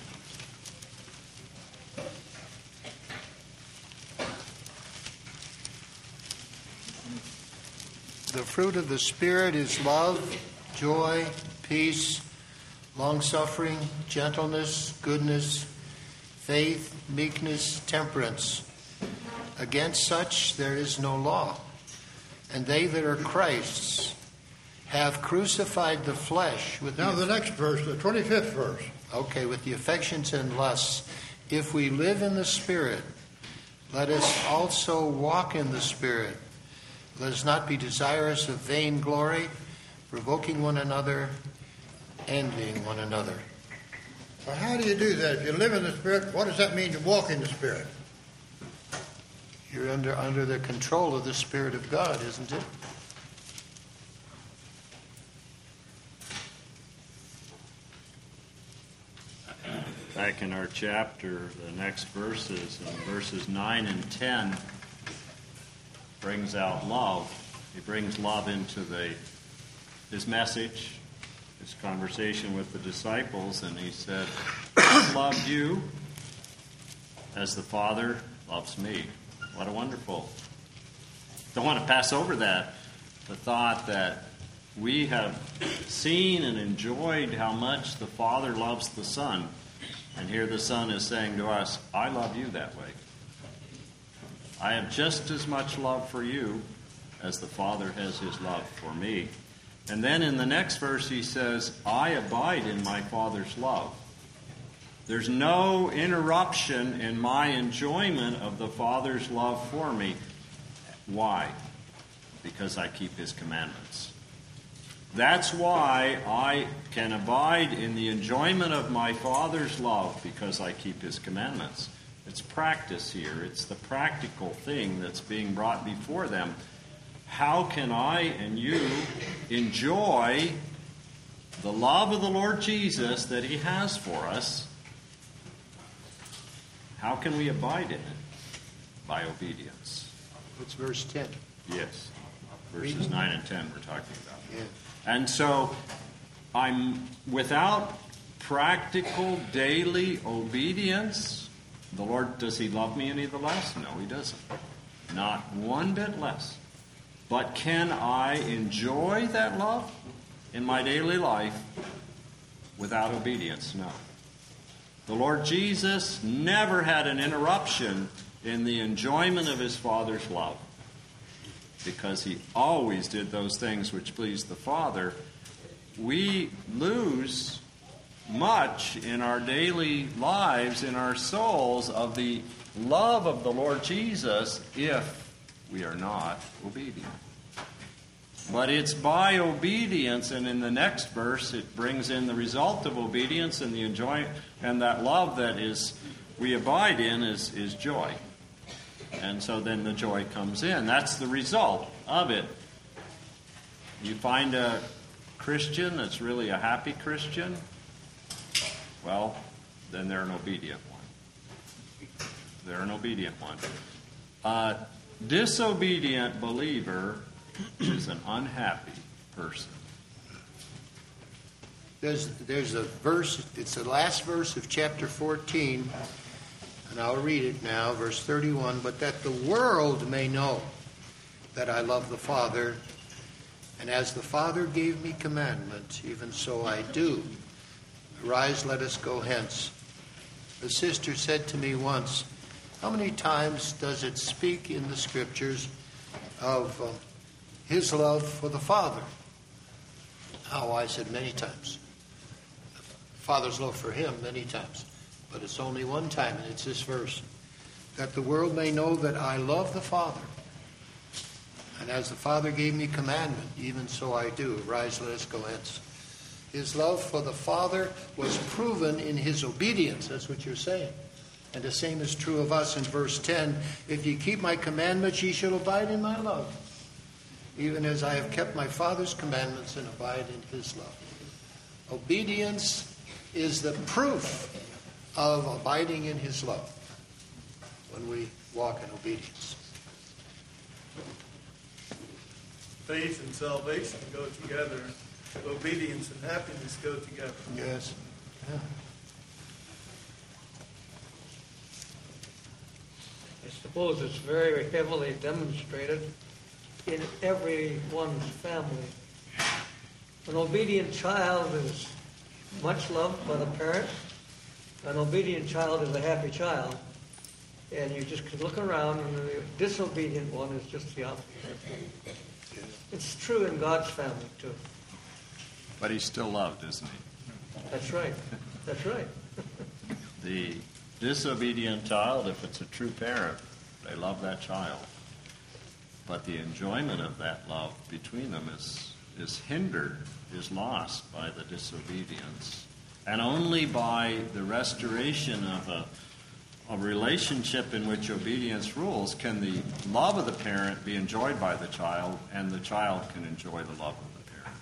The fruit of the Spirit is love, joy, peace, long-suffering, gentleness, goodness, faith, meekness, temperance. Against such there is no law. And they that are Christ's have crucified the flesh with Now the, the next verse, the twenty-fifth verse. okay, with the affections and lusts. If we live in the Spirit, let us also walk in the Spirit. Let us not be desirous of vain glory, provoking one another, envying one another. Well, how do you do that? If you live in the Spirit, what does that mean to walk in the Spirit? You're under under the control of the Spirit of God, isn't it? Back in our chapter, the next verses, in verses nine and ten, brings out love. He brings love into the his message, his conversation with the disciples, and he said, I loved you as the Father loves me. What a wonderful. Don't want to pass over that. The thought that we have seen and enjoyed how much the Father loves the Son. And here the Son is saying to us, I love you that way. I have just as much love for you as the Father has his love for me. And then in the next verse he says, I abide in my Father's love. There's no interruption in my enjoyment of the Father's love for me. Why? Because I keep his commandments. That's why I can abide in the enjoyment of my Father's love, because I keep his commandments. It's practice here. It's the practical thing that's being brought before them. How can I and you enjoy the love of the Lord Jesus that he has for us? How can we abide in it? By obedience. It's verse ten. Yes. Verses nine and ten we're talking about. Yeah. And so I'm without practical daily obedience. The Lord, does he love me any the less? No, he doesn't. Not one bit less. But can I enjoy that love in my daily life without obedience? No. The Lord Jesus never had an interruption in the enjoyment of his Father's love, because he always did those things which pleased the Father. We lose much in our daily lives, in our souls, of the love of the Lord Jesus if we are not obedient. But it's by obedience, and in the next verse it brings in the result of obedience, and the enjoy and that love that is we abide in is, is joy. And so then the joy comes in. That's the result of it. You find a Christian that's really a happy Christian, well, then they're an obedient one. They're an obedient one. A disobedient believer is an unhappy person. There's, there's a verse, it's the last verse of chapter fourteen, and I'll read it now, verse thirty-one. But that the world may know that I love the Father, and as the Father gave me commandment, even so I do. Arise, let us go hence. The sister said to me once, how many times does it speak in the Scriptures of uh, his love for the Father? Oh, I said many times. Father's love for him many times. but it's only one time, and it's this verse. That the world may know that I love the Father. And as the Father gave me commandment, even so I do. Rise, let us go hence. His love for the Father was proven in his obedience. That's what you're saying. And the same is true of us in verse ten. If ye keep my commandments, ye shall abide in my love, even as I have kept my Father's commandments and abide in his love. Obedience is the proof of abiding in his love when we walk in obedience. Faith and salvation go together. Obedience and happiness go together. Yes. Yeah. I suppose it's very heavily demonstrated in everyone's family. An obedient child is much loved by the parent. An obedient child is a happy child. And you just can look around, and the disobedient one is just the opposite. It's true in God's family, too. But he's still loved, isn't he? That's right. That's right. The disobedient child, if it's a true parent, they love that child. But the enjoyment of that love between them is, is hindered, is lost by the disobedience. And only by the restoration of a, a relationship in which obedience rules can the love of the parent be enjoyed by the child, and the child can enjoy the love of the parent.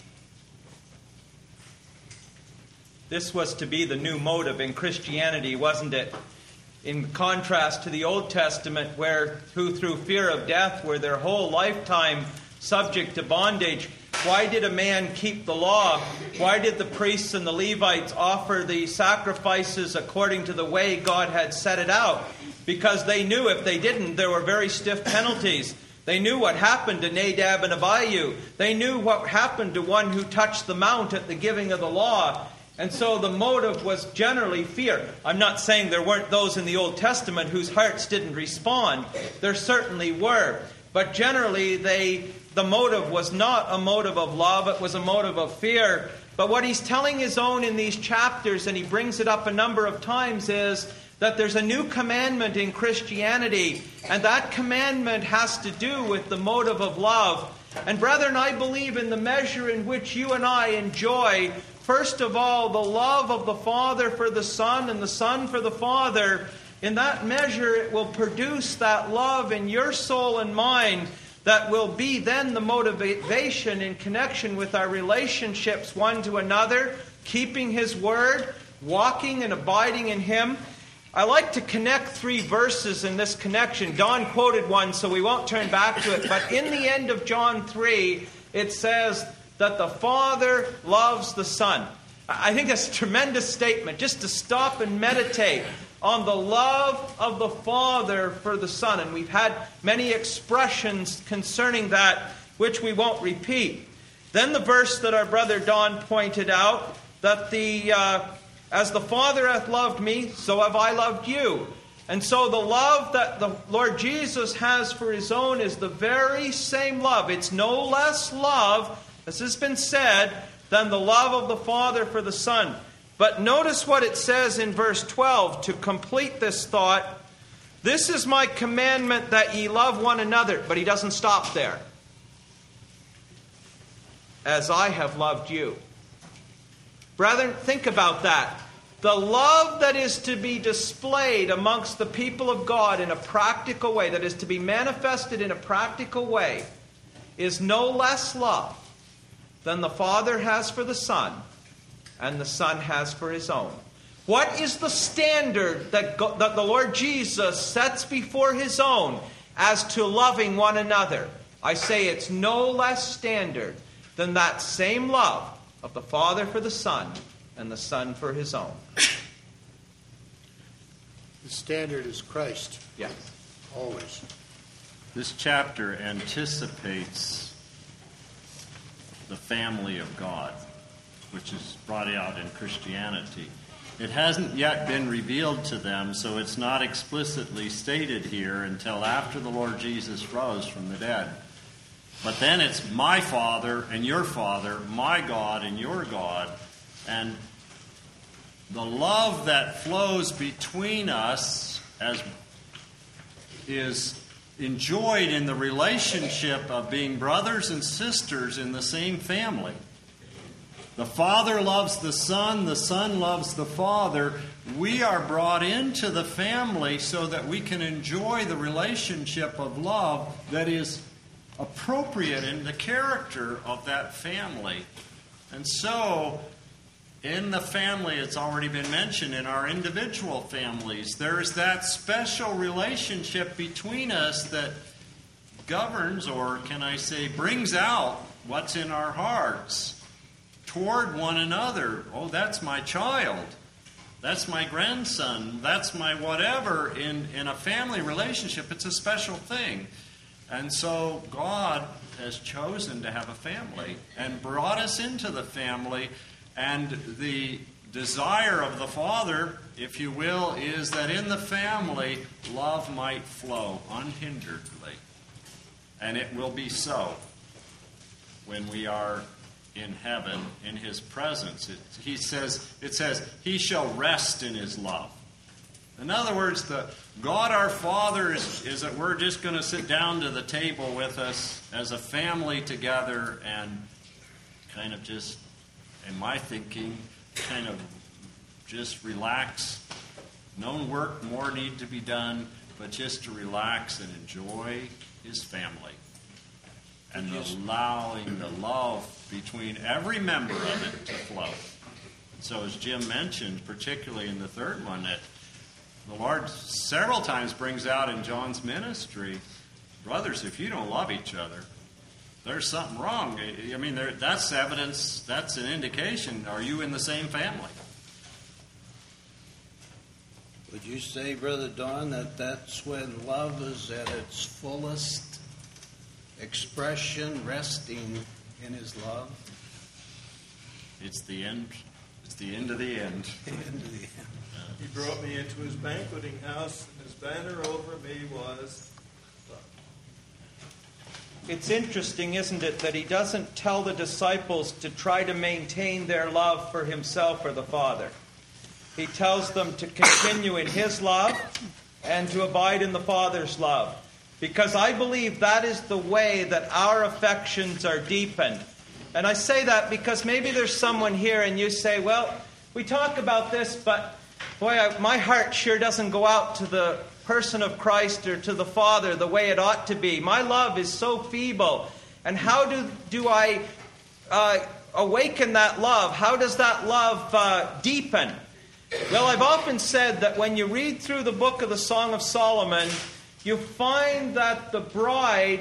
This was to be the new motive in Christianity, wasn't it? In contrast to the Old Testament, where who through fear of death were their whole lifetime subject to bondage. Why did a man keep the law? Why did the priests and the Levites offer the sacrifices according to the way God had set it out? Because they knew if they didn't, there were very stiff penalties. They knew what happened to Nadab and Abihu. They knew what happened to one who touched the mount at the giving of the law. And so the motive was generally fear. I'm not saying there weren't those in the Old Testament whose hearts didn't respond. There certainly were. But generally, they, the motive was not a motive of love. It was a motive of fear. But what he's telling his own in these chapters, and he brings it up a number of times, is that there's a new commandment in Christianity. And that commandment has to do with the motive of love. And brethren, I believe in the measure in which you and I enjoy, first of all, the love of the Father for the Son and the Son for the Father. In that measure, it will produce that love in your soul and mind that will be then the motivation in connection with our relationships one to another, keeping His Word, walking and abiding in Him. I like to connect three verses in this connection. Don quoted one, so we won't turn back to it. But in the end of John three, it says that the Father loves the Son. I think that's a tremendous statement, just to stop and meditate on the love of the Father for the Son. And we've had many expressions concerning that, which we won't repeat. Then the verse that our brother Don pointed out, that the uh, as the Father hath loved me, so have I loved you. And so the love that the Lord Jesus has for His own is the very same love. It's no less love, as has been said, than the love of the Father for the Son. But notice what it says in verse twelve to complete this thought. This is my commandment, that ye love one another. But he doesn't stop there. As I have loved you. Brethren, think about that. The love that is to be displayed amongst the people of God in a practical way, that is to be manifested in a practical way, is no less love than the Father has for the Son and the Son has for His own. What is the standard that, God, that the Lord Jesus sets before His own as to loving one another? I say it's no less standard than that same love of the Father for the Son and the Son for His own. The standard is Christ. Yes. Always. This chapter anticipates the family of God, which is brought out in Christianity. It hasn't yet been revealed to them, so it's not explicitly stated here until after the Lord Jesus rose from the dead. But then it's my Father and your Father, my God and your God. And the love that flows between us as is enjoyed in the relationship of being brothers and sisters in the same family. The Father loves the Son, the Son loves the Father. We are brought into the family so that we can enjoy the relationship of love that is appropriate in the character of that family. And so, in the family, it's already been mentioned, in our individual families, there's that special relationship between us that governs, or can I say, brings out what's in our hearts toward one another. Oh, that's my child. That's my grandson. That's my whatever. In, in a family relationship, it's a special thing. And so God has chosen to have a family and brought us into the family. And the desire of the Father, if you will, is that in the family, love might flow unhinderedly. And it will be so when we are in heaven, in His presence. It, he says, it says, He shall rest in His love. In other words, the God our Father is, is that we're just going to sit down to the table with us as a family together and kind of just, in my thinking, kind of just relax. No work more need to be done, but just to relax and enjoy His family. And allowing the love between every member of it to flow. So as Jim mentioned, particularly in the third one, that the Lord several times brings out in John's ministry, brothers, if you don't love each other, there's something wrong. I mean, there, that's evidence, that's an indication. Are you in the same family? Would you say, Brother Don, that that's when love is at its fullest expression, resting in His love? It's the end. It's the end of the end. The end of the end. He brought me into His banqueting house, and His banner over me was love. It's interesting, isn't it, that He doesn't tell the disciples to try to maintain their love for Himself or the Father. He tells them to continue in His love and to abide in the Father's love. Because I believe that is the way that our affections are deepened. And I say that because maybe there's someone here and you say, well, we talk about this, but boy, I, my heart sure doesn't go out to the person of Christ or to the Father the way it ought to be. My love is so feeble. And how do, do I uh, awaken that love? How does that love uh, deepen? Well, I've often said that when you read through the book of the Song of Solomon, you find that the bride,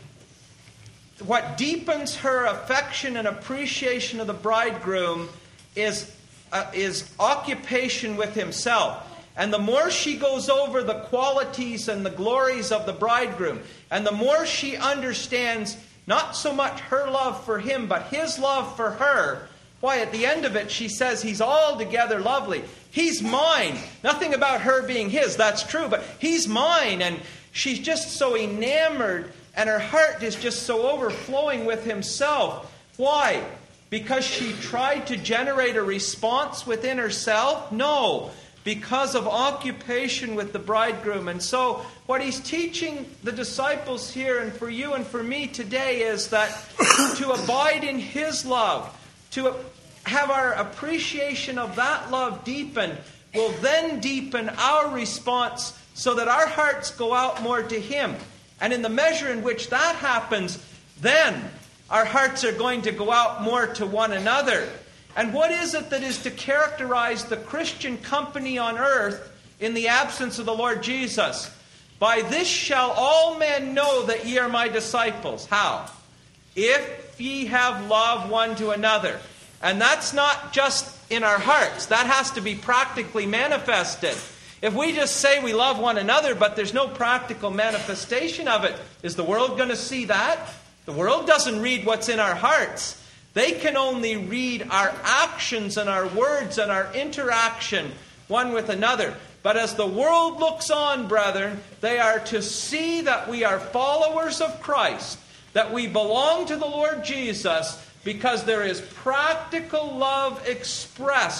what deepens her affection and appreciation of the bridegroom is, uh, is occupation with himself. And the more she goes over the qualities and the glories of the bridegroom, and the more she understands not so much her love for him, but his love for her, why, at the end of it, she says he's altogether lovely. He's mine. Nothing about her being his. That's true, but he's mine. And she's just so enamored, and her heart is just so overflowing with himself. Why? Because she tried to generate a response within herself? No. Because of occupation with the bridegroom. And so what he's teaching the disciples here, and for you and for me today, is that to abide in his love, to have our appreciation of that love deepened, will then deepen our response so that our hearts go out more to him. And in the measure in which that happens, then our hearts are going to go out more to one another. And what is it that is to characterize the Christian company on earth in the absence of the Lord Jesus? By this shall all men know that ye are my disciples. How? If ye have love one to another. And that's not just in our hearts. That has to be practically manifested. If we just say we love one another, but there's no practical manifestation of it, is the world going to see that? The world doesn't read what's in our hearts. They can only read our actions and our words and our interaction one with another. But as the world looks on, brethren, they are to see that we are followers of Christ, that we belong to the Lord Jesus, because there is practical love expressed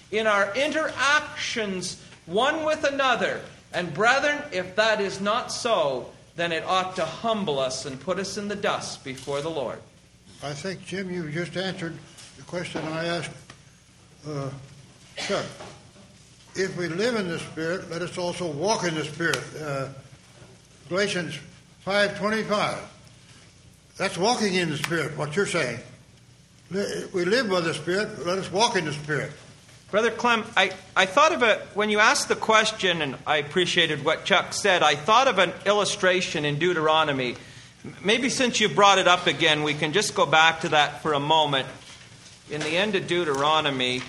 in our interactions one with another. And brethren, if that is not so, then it ought to humble us and put us in the dust before the Lord. I think, Jim, you just answered the question I asked uh, Chuck. If we live in the Spirit, let us also walk in the Spirit. Uh, Galatians five twenty-five. That's walking in the Spirit, what you're saying. We live by the Spirit, let us walk in the Spirit. Brother Clem, I, I thought of it, when you asked the question, and I appreciated what Chuck said, I thought of an illustration in Deuteronomy. Maybe since you brought it up again, we can just go back to that for a moment. In the end of Deuteronomy,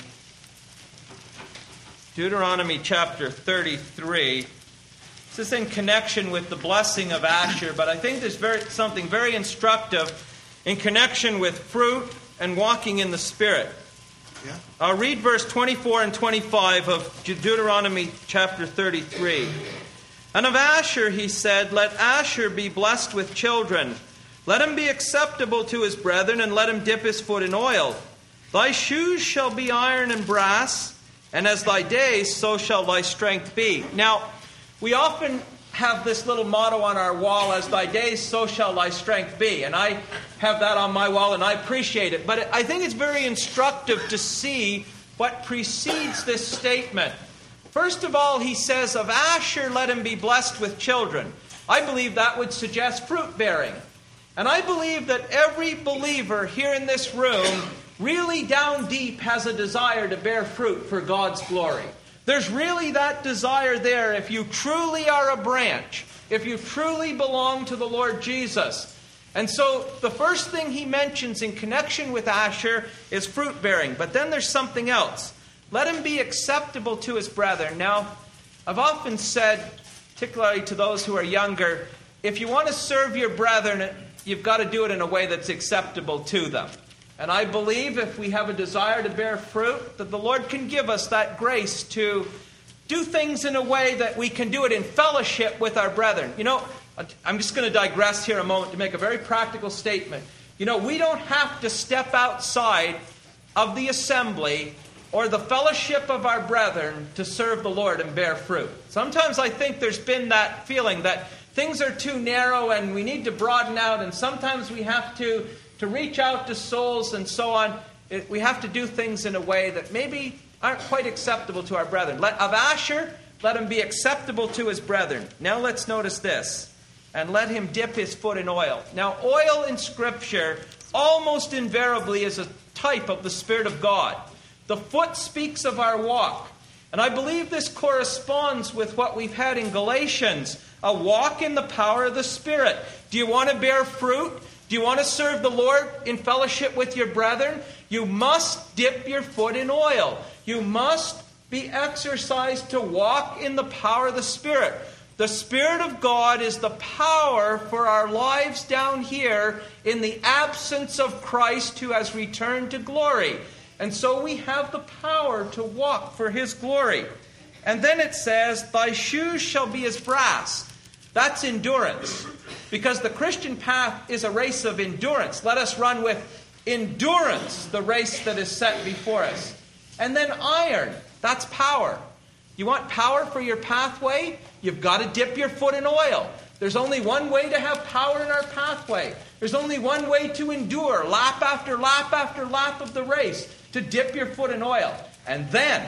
Deuteronomy chapter thirty-three, this is in connection with the blessing of Asher, but I think there's very, something very instructive in connection with fruit and walking in the Spirit. Yeah. I'll read verse twenty-four and twenty-five of Deuteronomy chapter thirty-three. And of Asher he said, let Asher be blessed with children. Let him be acceptable to his brethren, and let him dip his foot in oil. Thy shoes shall be iron and brass, and as thy days, so shall thy strength be. Now, we often have this little motto on our wall, as thy days, so shall thy strength be. And I have that on my wall, and I appreciate it. But I think it's very instructive to see what precedes this statement. First of all, he says, of Asher let him be blessed with children. I believe that would suggest fruit bearing. And I believe that every believer here in this room really down deep has a desire to bear fruit for God's glory. There's really that desire there if you truly are a branch, if you truly belong to the Lord Jesus. And so the first thing he mentions in connection with Asher is fruit bearing. But then there's something else. Let him be acceptable to his brethren. Now, I've often said, particularly to those who are younger, if you want to serve your brethren, you've got to do it in a way that's acceptable to them. And I believe if we have a desire to bear fruit, that the Lord can give us that grace to do things in a way that we can do it in fellowship with our brethren. You know, I'm just going to digress here a moment to make a very practical statement. You know, we don't have to step outside of the assembly or the fellowship of our brethren to serve the Lord and bear fruit. Sometimes I think there's been that feeling that things are too narrow and we need to broaden out, and sometimes we have to, to reach out to souls and so on. It, we have to do things in a way that maybe aren't quite acceptable to our brethren. Let, of Asher, let him be acceptable to his brethren. Now let's notice this. And let him dip his foot in oil. Now, oil in Scripture almost invariably is a type of the Spirit of God. The foot speaks of our walk. And I believe this corresponds with what we've had in Galatians, a walk in the power of the Spirit. Do you want to bear fruit? Do you want to serve the Lord in fellowship with your brethren? You must dip your foot in oil. You must be exercised to walk in the power of the Spirit. The Spirit of God is the power for our lives down here in the absence of Christ who has returned to glory. And so we have the power to walk for His glory. And then it says, thy shoes shall be as brass. That's endurance. Because the Christian path is a race of endurance. Let us run with endurance the race that is set before us. And then iron. That's power. You want power for your pathway? You've got to dip your foot in oil. There's only one way to have power in our pathway. There's only one way to endure lap after lap after lap of the race. To dip your foot in oil. And then,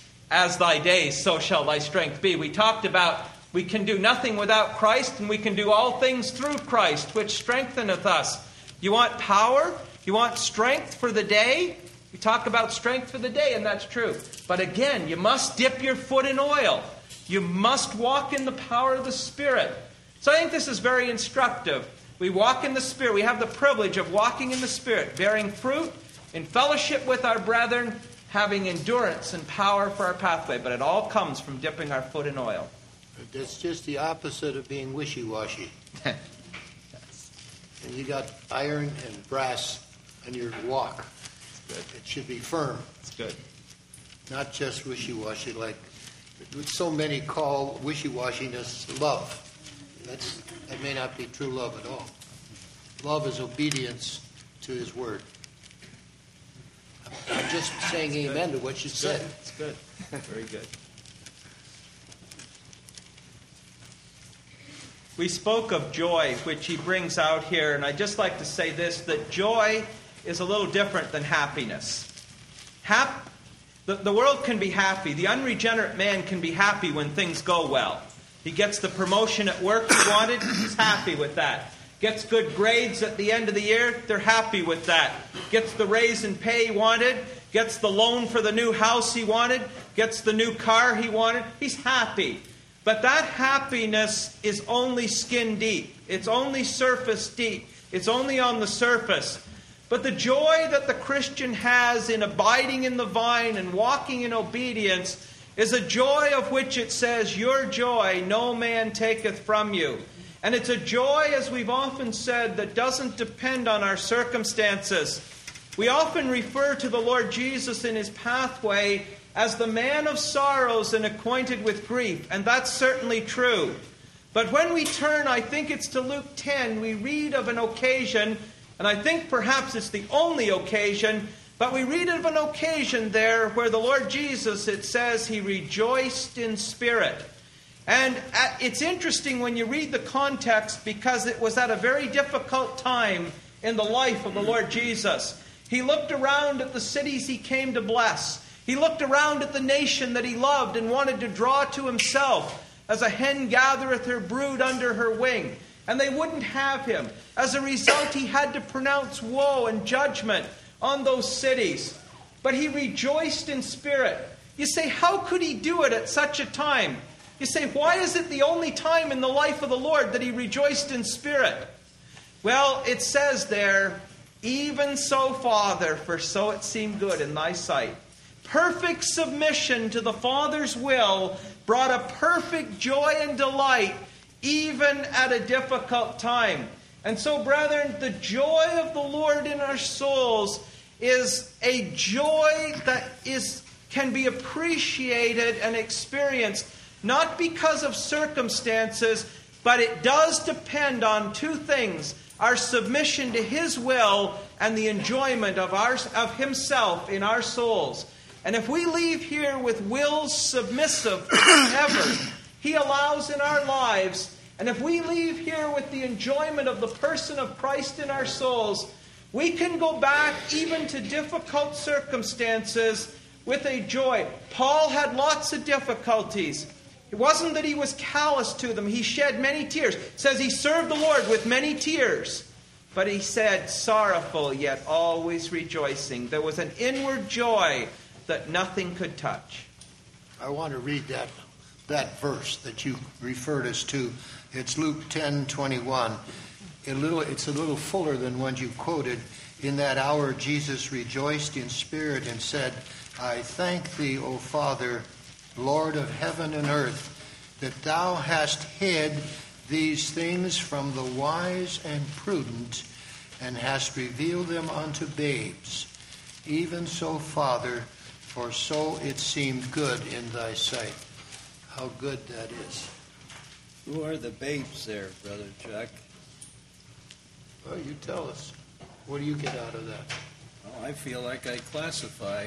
as thy days, so shall thy strength be. We talked about we can do nothing without Christ, and we can do all things through Christ, which strengtheneth us. You want power? You want strength for the day? We talk about strength for the day, and that's true. But again, you must dip your foot in oil. You must walk in the power of the Spirit. So I think this is very instructive. We walk in the Spirit. We have the privilege of walking in the Spirit, bearing fruit, in fellowship with our brethren, having endurance and power for our pathway. But it all comes from dipping our foot in oil. That's just the opposite of being wishy-washy. And you got iron and brass on your walk. It should be firm. It's good. Not just wishy-washy like so many call wishy-washiness love. That's, that may not be true love at all. Love is obedience to His Word. I'm just saying amen to what you said. It's good. Very good. We spoke of joy, which he brings out here, and I'd just like to say this, that joy is a little different than happiness. Hap- the, the world can be happy. The unregenerate man can be happy when things go well. He gets the promotion at work he wanted, he's happy with that. Gets good grades at the end of the year, they're happy with that. Gets the raise in pay he wanted, gets the loan for the new house he wanted, gets the new car he wanted, he's happy. But that happiness is only skin deep. It's only surface deep. It's only on the surface. But the joy that the Christian has in abiding in the vine and walking in obedience is a joy of which it says, your joy no man taketh from you. And it's a joy, as we've often said, that doesn't depend on our circumstances. We often refer to the Lord Jesus in his pathway as the man of sorrows and acquainted with grief, and that's certainly true. But when we turn, I think it's to Luke ten, we read of an occasion, and I think perhaps it's the only occasion, but we read of an occasion there where the Lord Jesus, it says, he rejoiced in spirit. And it's interesting when you read the context because it was at a very difficult time in the life of the Lord Jesus. He looked around at the cities he came to bless. He looked around at the nation that he loved and wanted to draw to himself, as a hen gathereth her brood under her wing. And they wouldn't have him. As a result, he had to pronounce woe and judgment on those cities. But he rejoiced in spirit. You say, how could he do it at such a time? You say, why is it the only time in the life of the Lord that he rejoiced in spirit? Well, it says there, even so, Father, for so it seemed good in thy sight. Perfect submission to the Father's will brought a perfect joy and delight even at a difficult time. And so, brethren, the joy of the Lord in our souls is a joy that is can be appreciated and experienced not because of circumstances, but it does depend on two things: our submission to his will and the enjoyment of our of himself in our souls. And if we leave here with wills submissive to whatever he allows in our lives, and if we leave here with the enjoyment of the person of Christ in our souls, we can go back even to difficult circumstances with a joy. Paul had lots of difficulties. It wasn't that he was callous to them. He shed many tears. It says he served the Lord with many tears. But he said, sorrowful yet always rejoicing. There was an inward joy that nothing could touch. I want to read that that verse that you referred us to. It's Luke ten twenty-one. A little, it's a little fuller than one you quoted. In that hour Jesus rejoiced in spirit and said, I thank thee, O Father, Lord of heaven and earth, that thou hast hid these things from the wise and prudent, and hast revealed them unto babes. Even so, Father, for so it seemed good in thy sight. How good that is. Who are the babes there, Brother Chuck? Well, you tell us. What do you get out of that? Well, I feel like I classify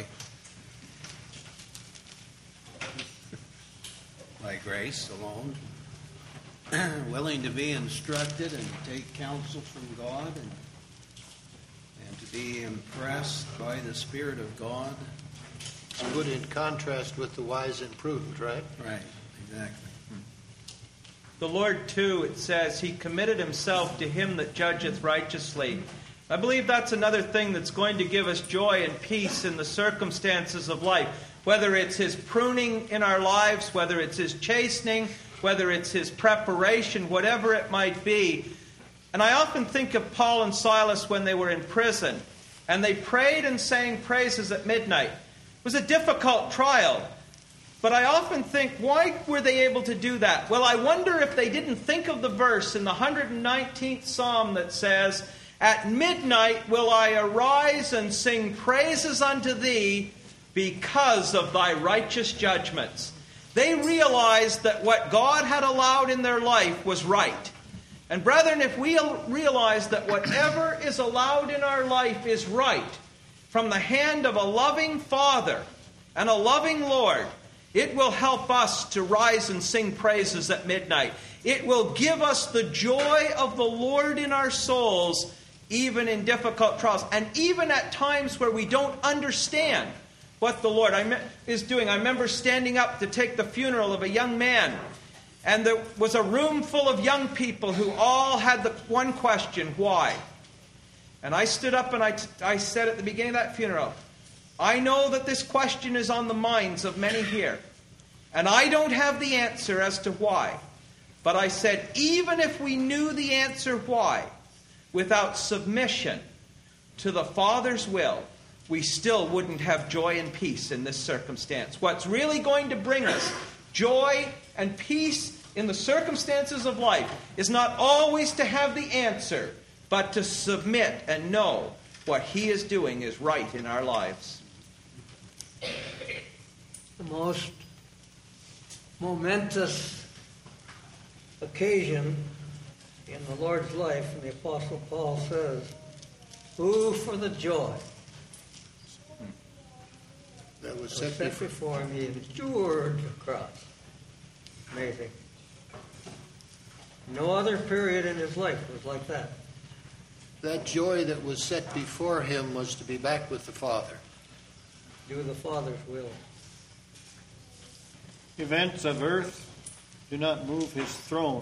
by grace alone, willing to be instructed and take counsel from God, and and to be impressed by the Spirit of God. It's put in contrast with the wise and prudent, right? Right, exactly. The Lord, too, it says, he committed himself to him that judgeth righteously. I believe that's another thing that's going to give us joy and peace in the circumstances of life. Whether it's his pruning in our lives, whether it's his chastening, whether it's his preparation, whatever it might be. And I often think of Paul and Silas when they were in prison, and they prayed and sang praises at midnight. It was a difficult trial, but I often think, why were they able to do that? Well, I wonder if they didn't think of the verse in the one hundred nineteenth Psalm that says, at midnight will I arise and sing praises unto thee because of thy righteous judgments. They realized that what God had allowed in their life was right. And brethren, if we realize that whatever is allowed in our life is right, from the hand of a loving Father, and a loving Lord, it will help us to rise and sing praises at midnight. It will give us the joy of the Lord in our souls, even in difficult trials, and even at times where we don't understand what the Lord is doing. I remember standing up to take the funeral of a young man, and there was a room full of young people who all had the one question, why? And I stood up and I, I said at the beginning of that funeral, I know that this question is on the minds of many here, and I don't have the answer as to why. But I said, even if we knew the answer why, without submission to the Father's will, we still wouldn't have joy and peace in this circumstance. What's really going to bring us joy and peace in the circumstances of life is not always to have the answer, but to submit and know what He is doing is right in our lives. The most momentous occasion in the Lord's life, and the Apostle Paul says, who for the joy that was was set set before. before him, he endured the cross. Amazing. No other period in his life was like that. That joy that was set before him was to be back with the Father. Do the Father's will. Events of earth do not move his throne.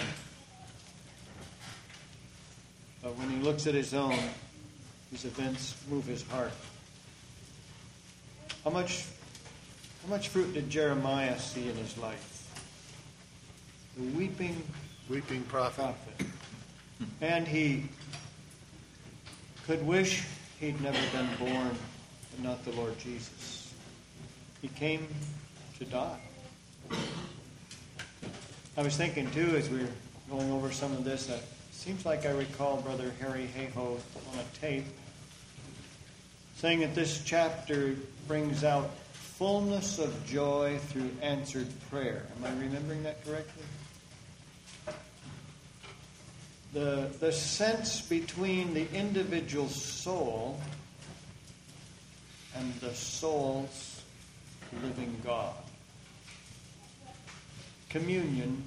But when he looks at his own, these events move his heart. How much, how much fruit did Jeremiah see in his life? The weeping Weeping prophet. prophet. And he could wish he'd never been born, but not the Lord Jesus. He came to die. I was thinking, too, as we were going over some of this, that it seems like I recall Brother Harry Hayhoe on a tape saying that this chapter brings out fullness of joy through answered prayer. Am I remembering that correctly? The, the sense between the individual soul and the soul's living God. Communion.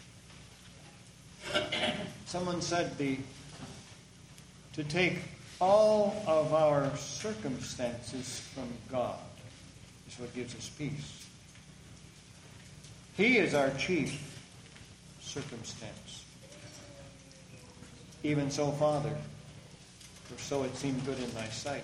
Someone said the to take all of our circumstances from God is what gives us peace. He is our chief circumstance. Even so, Father, for so it seemed good in thy sight.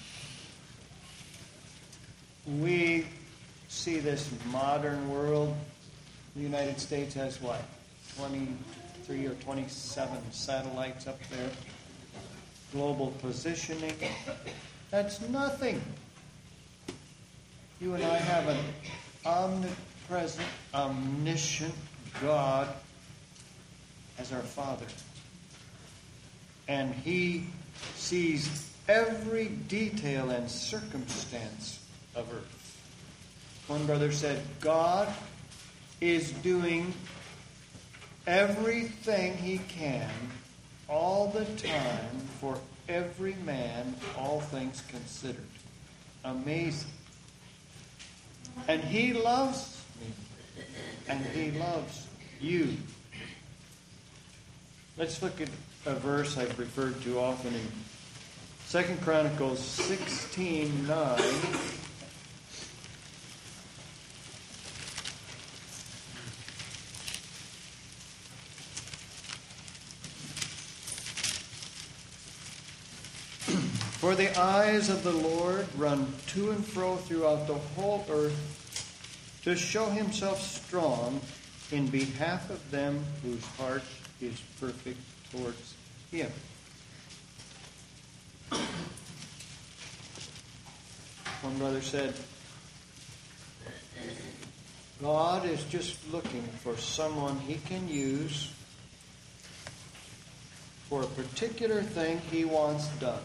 We see this modern world. The United States has what? twenty-three or twenty-seven satellites up there. Global positioning. That's nothing. You and I have an omnipresent, omniscient God as our Father. And He sees every detail and circumstance of earth. One brother said, God is doing everything He can all the time for every man, all things considered. Amazing. And He loves me. And He loves you. Let's look at a verse I've referred to often in Second Chronicles sixteen nine. For the eyes of the Lord run to and fro throughout the whole earth to show Himself strong in behalf of them whose heart is perfect towards Him. One brother said, God is just looking for someone He can use for a particular thing He wants done.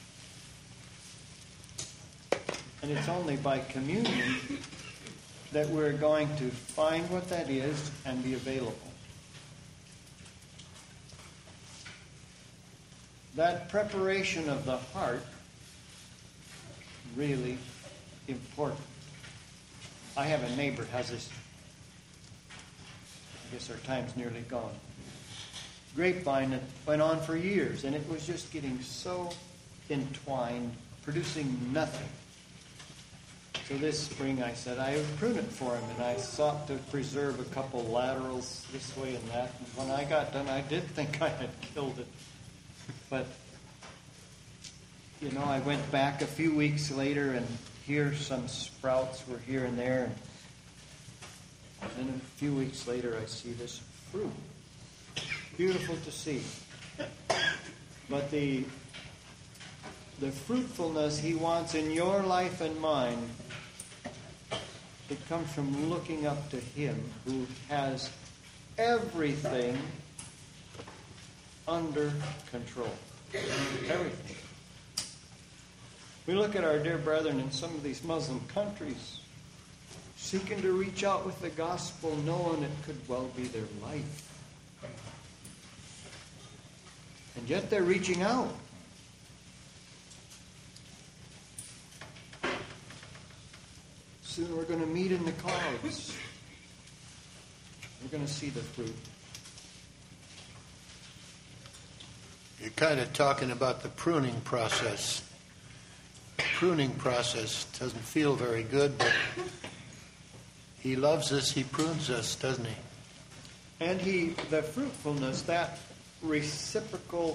And it's only by communion that we're going to find what that is and be available. That preparation of the heart, really important. I have a neighbor has this, I guess our time's nearly gone, grapevine that went on for years, and it was just getting so entwined, producing nothing. So this spring I said I would prune it for him, and I sought to preserve a couple laterals this way and that. And when I got done, I did think I had killed it. But, you know, I went back a few weeks later, and here some sprouts were here and there. And then a few weeks later, I see this fruit. Beautiful to see. But the the fruitfulness he wants in your life and mine, it comes from looking up to him who has everything under control. Everything. We look at our dear brethren in some of these Muslim countries, seeking to reach out with the gospel, knowing it could well be their life. And yet they're reaching out. Soon we're going to meet in the clouds. We're going to see the fruit. You're kind of talking about the pruning process. The pruning process doesn't feel very good, but he loves us, he prunes us, doesn't he? And he, the fruitfulness, that reciprocal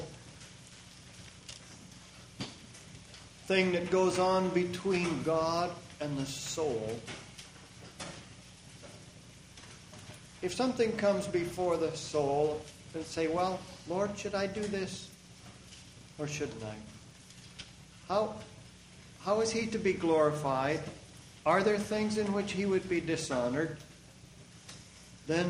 thing that goes on between God and the soul. If something comes before the soul, and say, well, Lord, should I do this or shouldn't I? How, how is he to be glorified? Are there things in which he would be dishonored? Then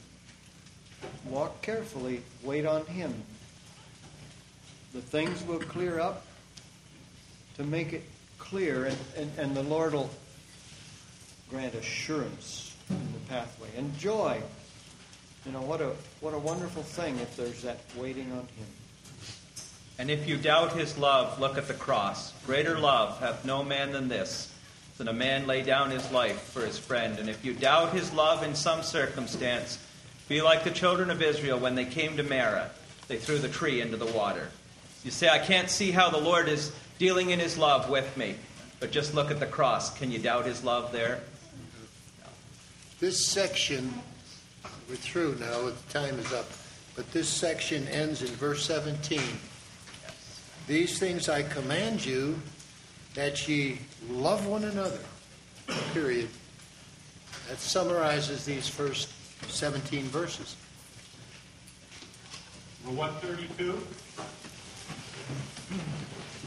walk carefully, wait on him. The things will clear up to make it clear, and, and, and the Lord will grant assurance in the pathway and joy. You know, what a what a wonderful thing if there's that waiting on him. And if you doubt his love, look at the cross. Greater love hath no man than this, than a man lay down his life for his friend. And if you doubt his love in some circumstance, be like the children of Israel when they came to Marah. They threw the tree into the water. You say, I can't see how the Lord is dealing in his love with me. But just look at the cross. Can you doubt his love there? No. This section, we're through now, the time is up, but this section ends in verse seventeen. These things I command you, that ye love one another. Period. That summarizes these first seventeen verses. Well, one thirty-two.